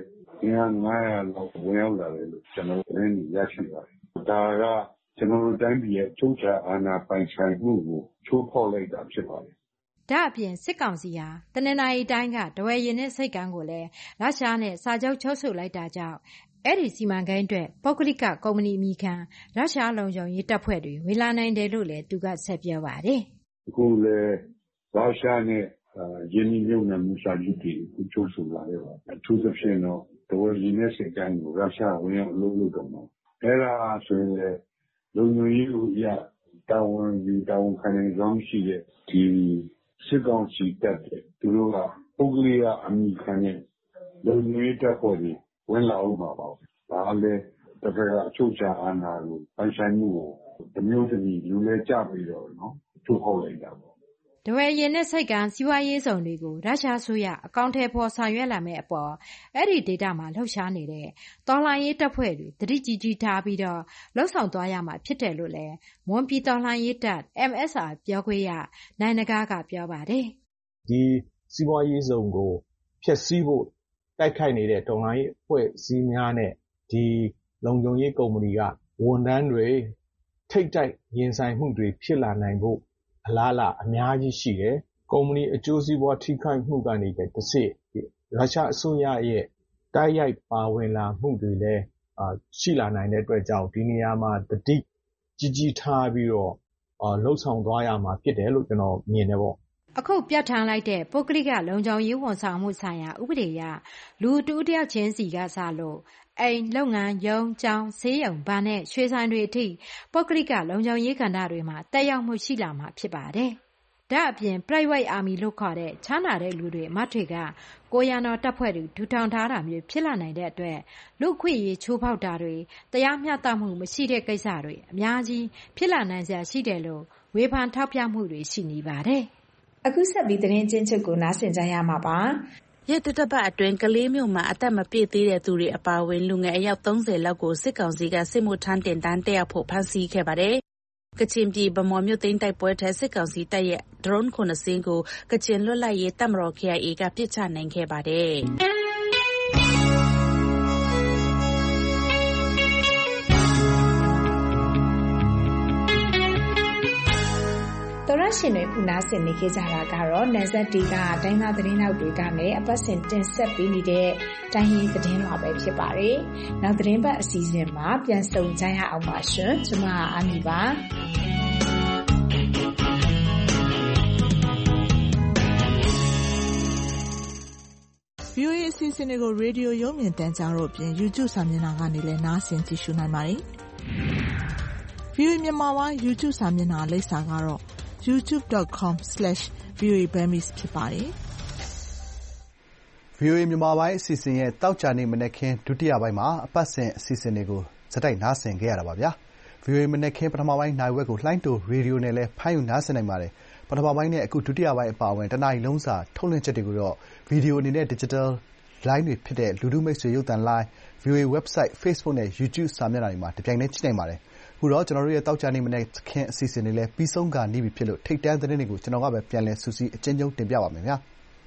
900လောက်ဝင်ရောက်လာတယ်လို့ကျွန်တော်သတင်းရရှိပါတယ်။ဒါကကျွန်တော်တို့တိုင်းပြည်ရဲ့ချုပ်ချာအာဏာပိုင်ဆိုင်မှုကိုချိုးဖောက်လိုက်တာဖြစ်ပါတယ်။ဒါအပြင်စစ်ကောင်စီဟာတနင်္လာရီတိုင်းကဒဝယ်ရင်နဲ့စိတ်ကန်းကိုလည်းရုရှားနဲ့စာချုပ်ချုပ်ဆိုလိုက်တာကြောင့်အဲ့ဒီစီမံကိန်းအတွက်ပုဂ္ဂလိကကုမ္ပဏီအမိခံရုရှားလုံခြုံရေးတပ်ဖွဲ့တွေဝေလာနိုင်တယ်လို့လည်းသူကဆက်ပြောပါတယ်။အခုလည်းရုရှားနဲ့ယင်းနှိမ့်ညွှန်မှုစာချုပ်တွေချုပ်ဆိုလာတယ်ပါအထူးသဖြင့်တော့ဒဝယ်ရင်နဲ့စိတ်ကန်းကိုရုရှားဝင်ရောက်လုပ်တော့မှာအဲ့ဒါဆိုရင်လုံခြုံရေးကိုတာဝန်ခံနေကြောင်းရှိတဲ့ဒီစစ်ကောင်စီတပ်တွေသူတို့ကပုဂ္ဂလိကအမိခံတဲ့လုံခြုံရေးတပ်ဖွဲ့တွေဝင်လာအောင်ပါဒါလည်းတစ်ဖက်ကအချုပ်ချာအာဏာကိုပိုင်ဆိုင်မှုကိုတမျိုးတမျိုးလူလဲကြပြီးတော့နော်ထုတ်ဟောက်လိုက်တာပေါ့ဒဝယ်ရင်နဲ့စိတ်ကန်းစီးပွားရေးဆောင်တွေကိုရုရှားဆိုရအကောင့်ထဲပေါ်ဆောင်ရွက်လာမဲ့အပေါ်အဲ့ဒီဒေတာမှာလှုပ်ရှားနေတဲ့တော်လှန်ရေးတပ်ဖွဲ့တွေတတိကြီးကြီးထားပြီးတော့လှုပ်ဆောင်သွားရမှာဖြစ်တယ်လို့လည်းမွန်ပြည်တော်လှန်ရေးတပ် MSR ပြောခွင့်ရနိုင်နဂါးကပြောပါတယ်ဒီစီးပွားရေးဆောင်ကိုဖျက်ဆီးဖို့တိုက်ခိုက်နေတဲ့တော်လှန်ရေးအဖွဲ့အစည်းများနဲ့ဒီလုံခြုံရေးကုမ္ပဏီကဝန်ထမ်းတွေထိပ်တိုက်ရင်ဆိုင်မှုတွေဖြစ်လာနိုင်ဖို့အလားအလာအများကြီးရှိတယ်။ကုမ္ပဏီအကျိုးစီးပွားထိခိုက်မှုကနေတစ်ဆင့်ရုရှားအစိုးရရဲ့တိုက်ရိုက်ပါဝင်လာမှုတွေလည်းရှိလာနိုင်တဲ့အတွက်ကြောင့်ဒီနေရာမှာသတိကြီးကြီးထားပြီးတော့လှုပ်ဆောင်သွားရမှာဖြစ်တယ်လို့ကျွန်တော်မြင်တယ်ပေါ့။အခုပြဋ္ဌာန်းလိုက်တဲ့ပုဂ္ဂလိကလုံခြုံရေးဝန်ဆောင်မှုဆိုင်ရာဥပဒေအရလူတူတယောက်ချင်းစီကစလို့အိမ်လုပ်ငန်းရုံးကျောင်းဈေးရုံဘာနဲ့ရွှေဆိုင်တွေအထိပုဂ္ဂလိကလုံခြုံရေးကဏ္ဍတွေမှာတက်ရောက်မှုရှိလာမှာဖြစ်ပါတယ်။ဒါအပြင် Private Army လို့ခေါ်တဲ့ချမ်းသာတဲ့လူတွေမတ်တွေကကိုရံတော်တပ်ဖွဲ့တွေထူထောင်ထားတာမျိုးဖြစ်လာနိုင်တဲ့အတွက်လူခွင့်ရေးချိုးဖောက်တာတွေတရားမျှတမှုမရှိတဲ့ကိစ္စတွေအများကြီးဖြစ်လာနိုင်စရာရှိတယ်လို့ဝေဖန်ထောက်ပြမှုတွေရှိနေပါတယ်။အခုဆက်ပြီးသတင်းချင်းချုပ်ကိုနားဆင်ကြရမှာပါ။ရက်တပတ်အတွင်းကလေးမြို့မှာအသက်မပြည့်သေးတဲ့သူတွေအပါအဝင်လူငယ်အယောက်30လောက်ကိုစစ်ကောင်စီကစစ်မှုထမ်းတင်တန်းတက်ရောက်ဖို့ဖမ်းဆီးခဲ့ပါတယ်။ကချင်ပြည်ဗမော်မြို့သိမ်းတိုက်ပွဲထဲစစ်ကောင်စီတပ်ရဲ့ drone 9 စင်းကိုကချင်လွတ်လပ်ရေးတပ်မတော် KIA ကပစ်ချနိုင်ခဲ့ပါတယ်။တော်ရရှင်တွေခုနားဆင်နေကြတာကတော့နယ်စပ်ဒေသတိုင်းသားသတင်းနောက်တွေကလည်းအပတ်စဉ်တင်ဆက်ပေးနေတဲ့တိုင်းရင်းသတင်းလွှာပဲဖြစ်ပါတယ်။နောက်သတင်းပတ်အစီအစဉ်မှာပြန်ဆုံကြရအောင်ပါရှင်။ကျွန်မအာမီပါ။ VOA အစီအစဉ်တွေကိုရေဒီယိုရုပ်မြင်သံကြားတို့အပြင် YouTube စာမျက်နှာကနေလည်းနားဆင်ကြည့်ရှုနိုင်ပါတယ်။ VOA မြန်မာပိုင်း YouTube စာမျက်နှာလိပ်စာကတော့ youtube.com/voaburmese ဖြစ်ပါတယ်။ VOA မြန်မာပိုင်းအစီအစဉ်ရဲ့တောက်ကြနေမနက်ခင်းဒုတိယပိုင်းမှာအပတ်စဉ်အစီအစဉ်တွေကိုစတိုက်နားဆင်ခဲ့ရတာပါဗျာ။ VOA မနက်ခင်းပထမပိုင်းနိုင်ဝက်ကိုလှိုင်းတိုရေဒီယိုနဲ့လည်းဖမ်းယူနားဆင်နိုင်ပါတယ်။ပထမပိုင်းနဲ့အခုဒုတိယပိုင်းအပါအဝင်တနားရီလုံးစာထုတ်လွှင့်ချက်တွေကိုတော့ဗီဒီယိုအနေနဲ့ Digital လိုင်းတွေဖြစ်တဲ့လူထုမိတ်ဆွေရုပ်သံလိုင်း VOA website Facebook နဲ့ YouTube စာမျက်နှာတွေမှာတပြိုင်တည်းကြည့်နိုင်ပါတယ်။အခုတော့ကျွန်တော်တို့ရဲ့တောက်ကြနေမနက်ခင်းအစီအစဉ်တွေလည်းပြီးဆုံးကနီးပြီဖြစ်လို့ထိပ်တန်းသတင်းတွေကိုကျွန်တော်ကပဲပြန်လည်စူးစီးအကျဉ်းချုပ်တင်ပြပါမယ်ဗျာ။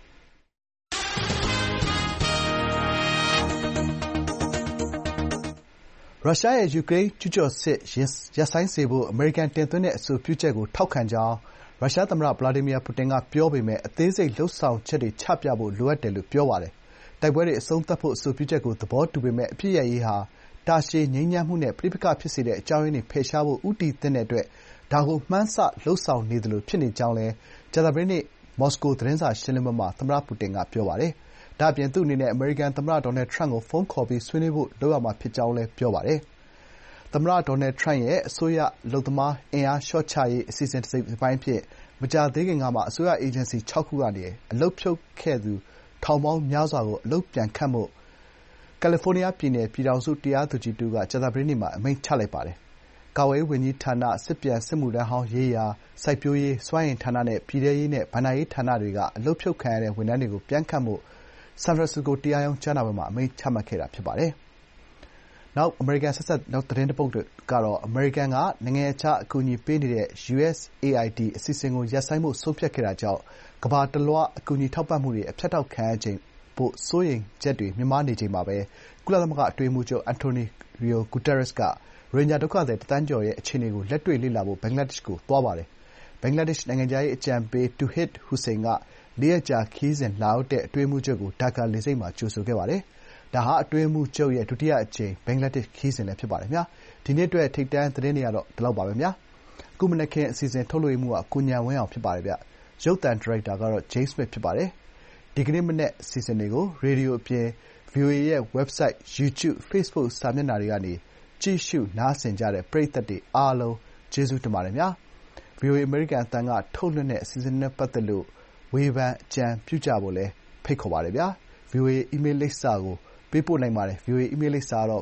ရုရှားရဲ့ယူကရိန်းကျူးကျော်စစ်ရပ်ဆိုင်းစေဖို့အမေရိကန်တင်သွင်းတဲ့အဆိုပြုချက်ကိုထောက်ခံကြောင်းရုရှားသမ္မတဗလာဒီမီယာပူတင်ကပြောပေမယ့်အသေးစိတ်လုပ်ဆောင်ချက်တွေချပြဖို့လိုအပ်တယ်လို့ပြောပါတယ်။တိုက်ပွဲတွေအဆုံးသတ်ဖို့အဆိုပြုချက်ကိုသဘောတူပေမယ့်အပစ်ရပ်ရေးဟာတာရှည်ငြိမ်းချမ်းမှုနဲ့ပဋိပက္ခဖြစ်စေတဲ့အကြောင်းရင်းတွေဖယ်ရှားဖို့ဦးတည်သင့်တဲ့အတွက်ဒါကိုမှန်းဆလုပ်ဆောင်နေသလိုဖြစ်နေကြောင်းလည်းကြာသပတေးနေ့မော်စကိုသတင်းစာရှင်းလင်းပွဲမှာသမ္မတပူတင်ကပြောပါတယ်။ဒါ့အပြင်သူ့အနေနဲ့အမေရိကန်သမ္မတဒေါ်နယ်ထရမ့်ကိုဖုန်းခေါ်ပြီးဆွေးနွေးဖို့လုပ်ရမှာဖြစ်ကြောင်းလည်းပြောပါတယ်။သမ္မတဒေါ်နယ်ထရမ့်ရဲ့အစိုးရအလုပ်သမားအင်အားလျှော့ချရေးအစီအစဉ်တစိတ်တပိုင်းအဖြစ်မကြာသေးခင်ကမှအစိုးရအေဂျင်စီ6ခုကနေအလုပ်ဖြုတ်ခဲ့သူထောင်ပေါင်းများစွာကိုအလုပ်ပြန်ခန့်ဖို့ကယ်လီဖိုးနီးယားပြည်နယ်ပြည်ထောင်စုတရားသူကြီးတဦးကကြာသပတေးနေ့မှာအမိန့်ချလိုက်ပါတယ်။ကာကွယ်ရေးဝန်ကြီးဌာန၊စစ်ပြန်စစ်မှုထမ်းဟောင်းရေးရာ၊စိုက်ပျိုးရေး၊စွမ်းအင်ဌာနနဲ့ပြည်ထဲရေးနဲ့ဘဏ္ဍာရေးဌာနတွေကအလုပ်ဖြုတ်ခံရတဲ့ဝန်ထမ်းတွေကိုပြန်ခန့်ဖို့ဆန်ဖရန်စစ္စကိုတရားရုံးကြားနာပွဲမှာအမိန့်ချမှတ်ခဲ့တာဖြစ်ပါတယ်။နောက်အမေရိကန်ဆက်စပ်သတင်းတပုဒ်ကတော့အမေရိကန်ကနိုင်ငံခြားအကူအညီပေးနေတဲ့ USAID အစီအစဉ်ကိုရပ်ဆိုင်းဖို့ဆုံးဖြတ်ခဲ့တာကြောင့်ကမ္ဘာတလွှားအကူအညီထောက်ပံ့မှုတွေအဖြတ်တောက်ခံရဖို့စိုးရိမ်ချက်တွေမြင့်မားနေချိန်မှာပဲကုလသမဂ္ဂအတွင်းရေးမှူးချုပ်အန်တိုနီရီယိုဂူတာရက်စ်ကရိုဟင်ဂျာဒုက္ခသည်တစ်သန်းကျော်ရဲ့အခြေအနေကိုလက်တွေ့လေ့လာဖို့ဘင်္ဂလားဒေ့ရှ်ကိုသွားပါတယ်။ဘင်္ဂလားဒေ့ရှ်နိုင်ငံခြားရေးအကြံပေးတူဟစ်ဟူစိန်က၄ ရက်ကြာခရီးစဉ်လာရောက်တဲ့အတွင်းရေးမှူးချုပ်ကိုဒါကာလေဆိပ်မှာကြိုဆိုခဲ့ပါတယ်။ဒါဟာအတွင်းရေးမှူးချုပ်ရဲ့ဒုတိယအကြိမ်ဘင်္ဂလားဒေ့ရှ်ခရီးစဉ်လည်းဖြစ်ပါတယ်။ဒီနေ့အတွက်ထိပ်တန်းသတင်းတွေကတော့ဒီလောက်ပါပဲ။အခုမနက်ခင်းအစီအစဉ်ထုတ်လွှင့်မှုကကိုဉာဏ်ဝင်းအောင်ဖြစ်ပါတယ်။ရုပ်သံဒါရိုက်တာကတော့ James Smith ဖြစ်ပါတယ်။ဒီကနေ့မနက်အစီအစဉ်တွေကိုရေဒီယိုအပြင် VOA ရဲ့ Website, YouTube, Facebook စာမျက်နှာတွေကနေကြည့်ရှုနားဆင်ကြတဲ့ပရိသတ်တွေအားလုံးကျေးဇူးတင်ပါတယ်။ VOA အမေရိကန်အသံကထုတ်လွှင့်တဲ့အစီအစဉ်နဲ့ပတ်သက်လို့ဝေဖန်အကြံပြုကြဖို့လည်းဖိတ်ခေါ်ပါတယ်။ VOA အီးမေးလ်လိပ်စာကိုပေးပို့နိုင်ပါတယ်။ VOA အီးမေးလ်လိပ်စာကတော့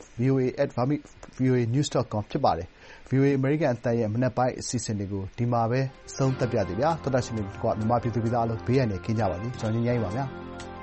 voa@voanews.com ဖြစ်ပါတယ်။ VOA အမေရိကန်အသံရဲ့မနက်ပိုင်းအစီအစဉ်တွေကိုဒီမှာပဲအဆုံးသတ်ပါရစေ။သောတရှင်များခင်ဗျားမြန်မာပြည်သူပြည်သားအားလုံးဘေးအန္တရာယ်ကင်းကြပါစေ။ကျွန်တော်ငြိမ်းချမ်းရေးပါဗျာ။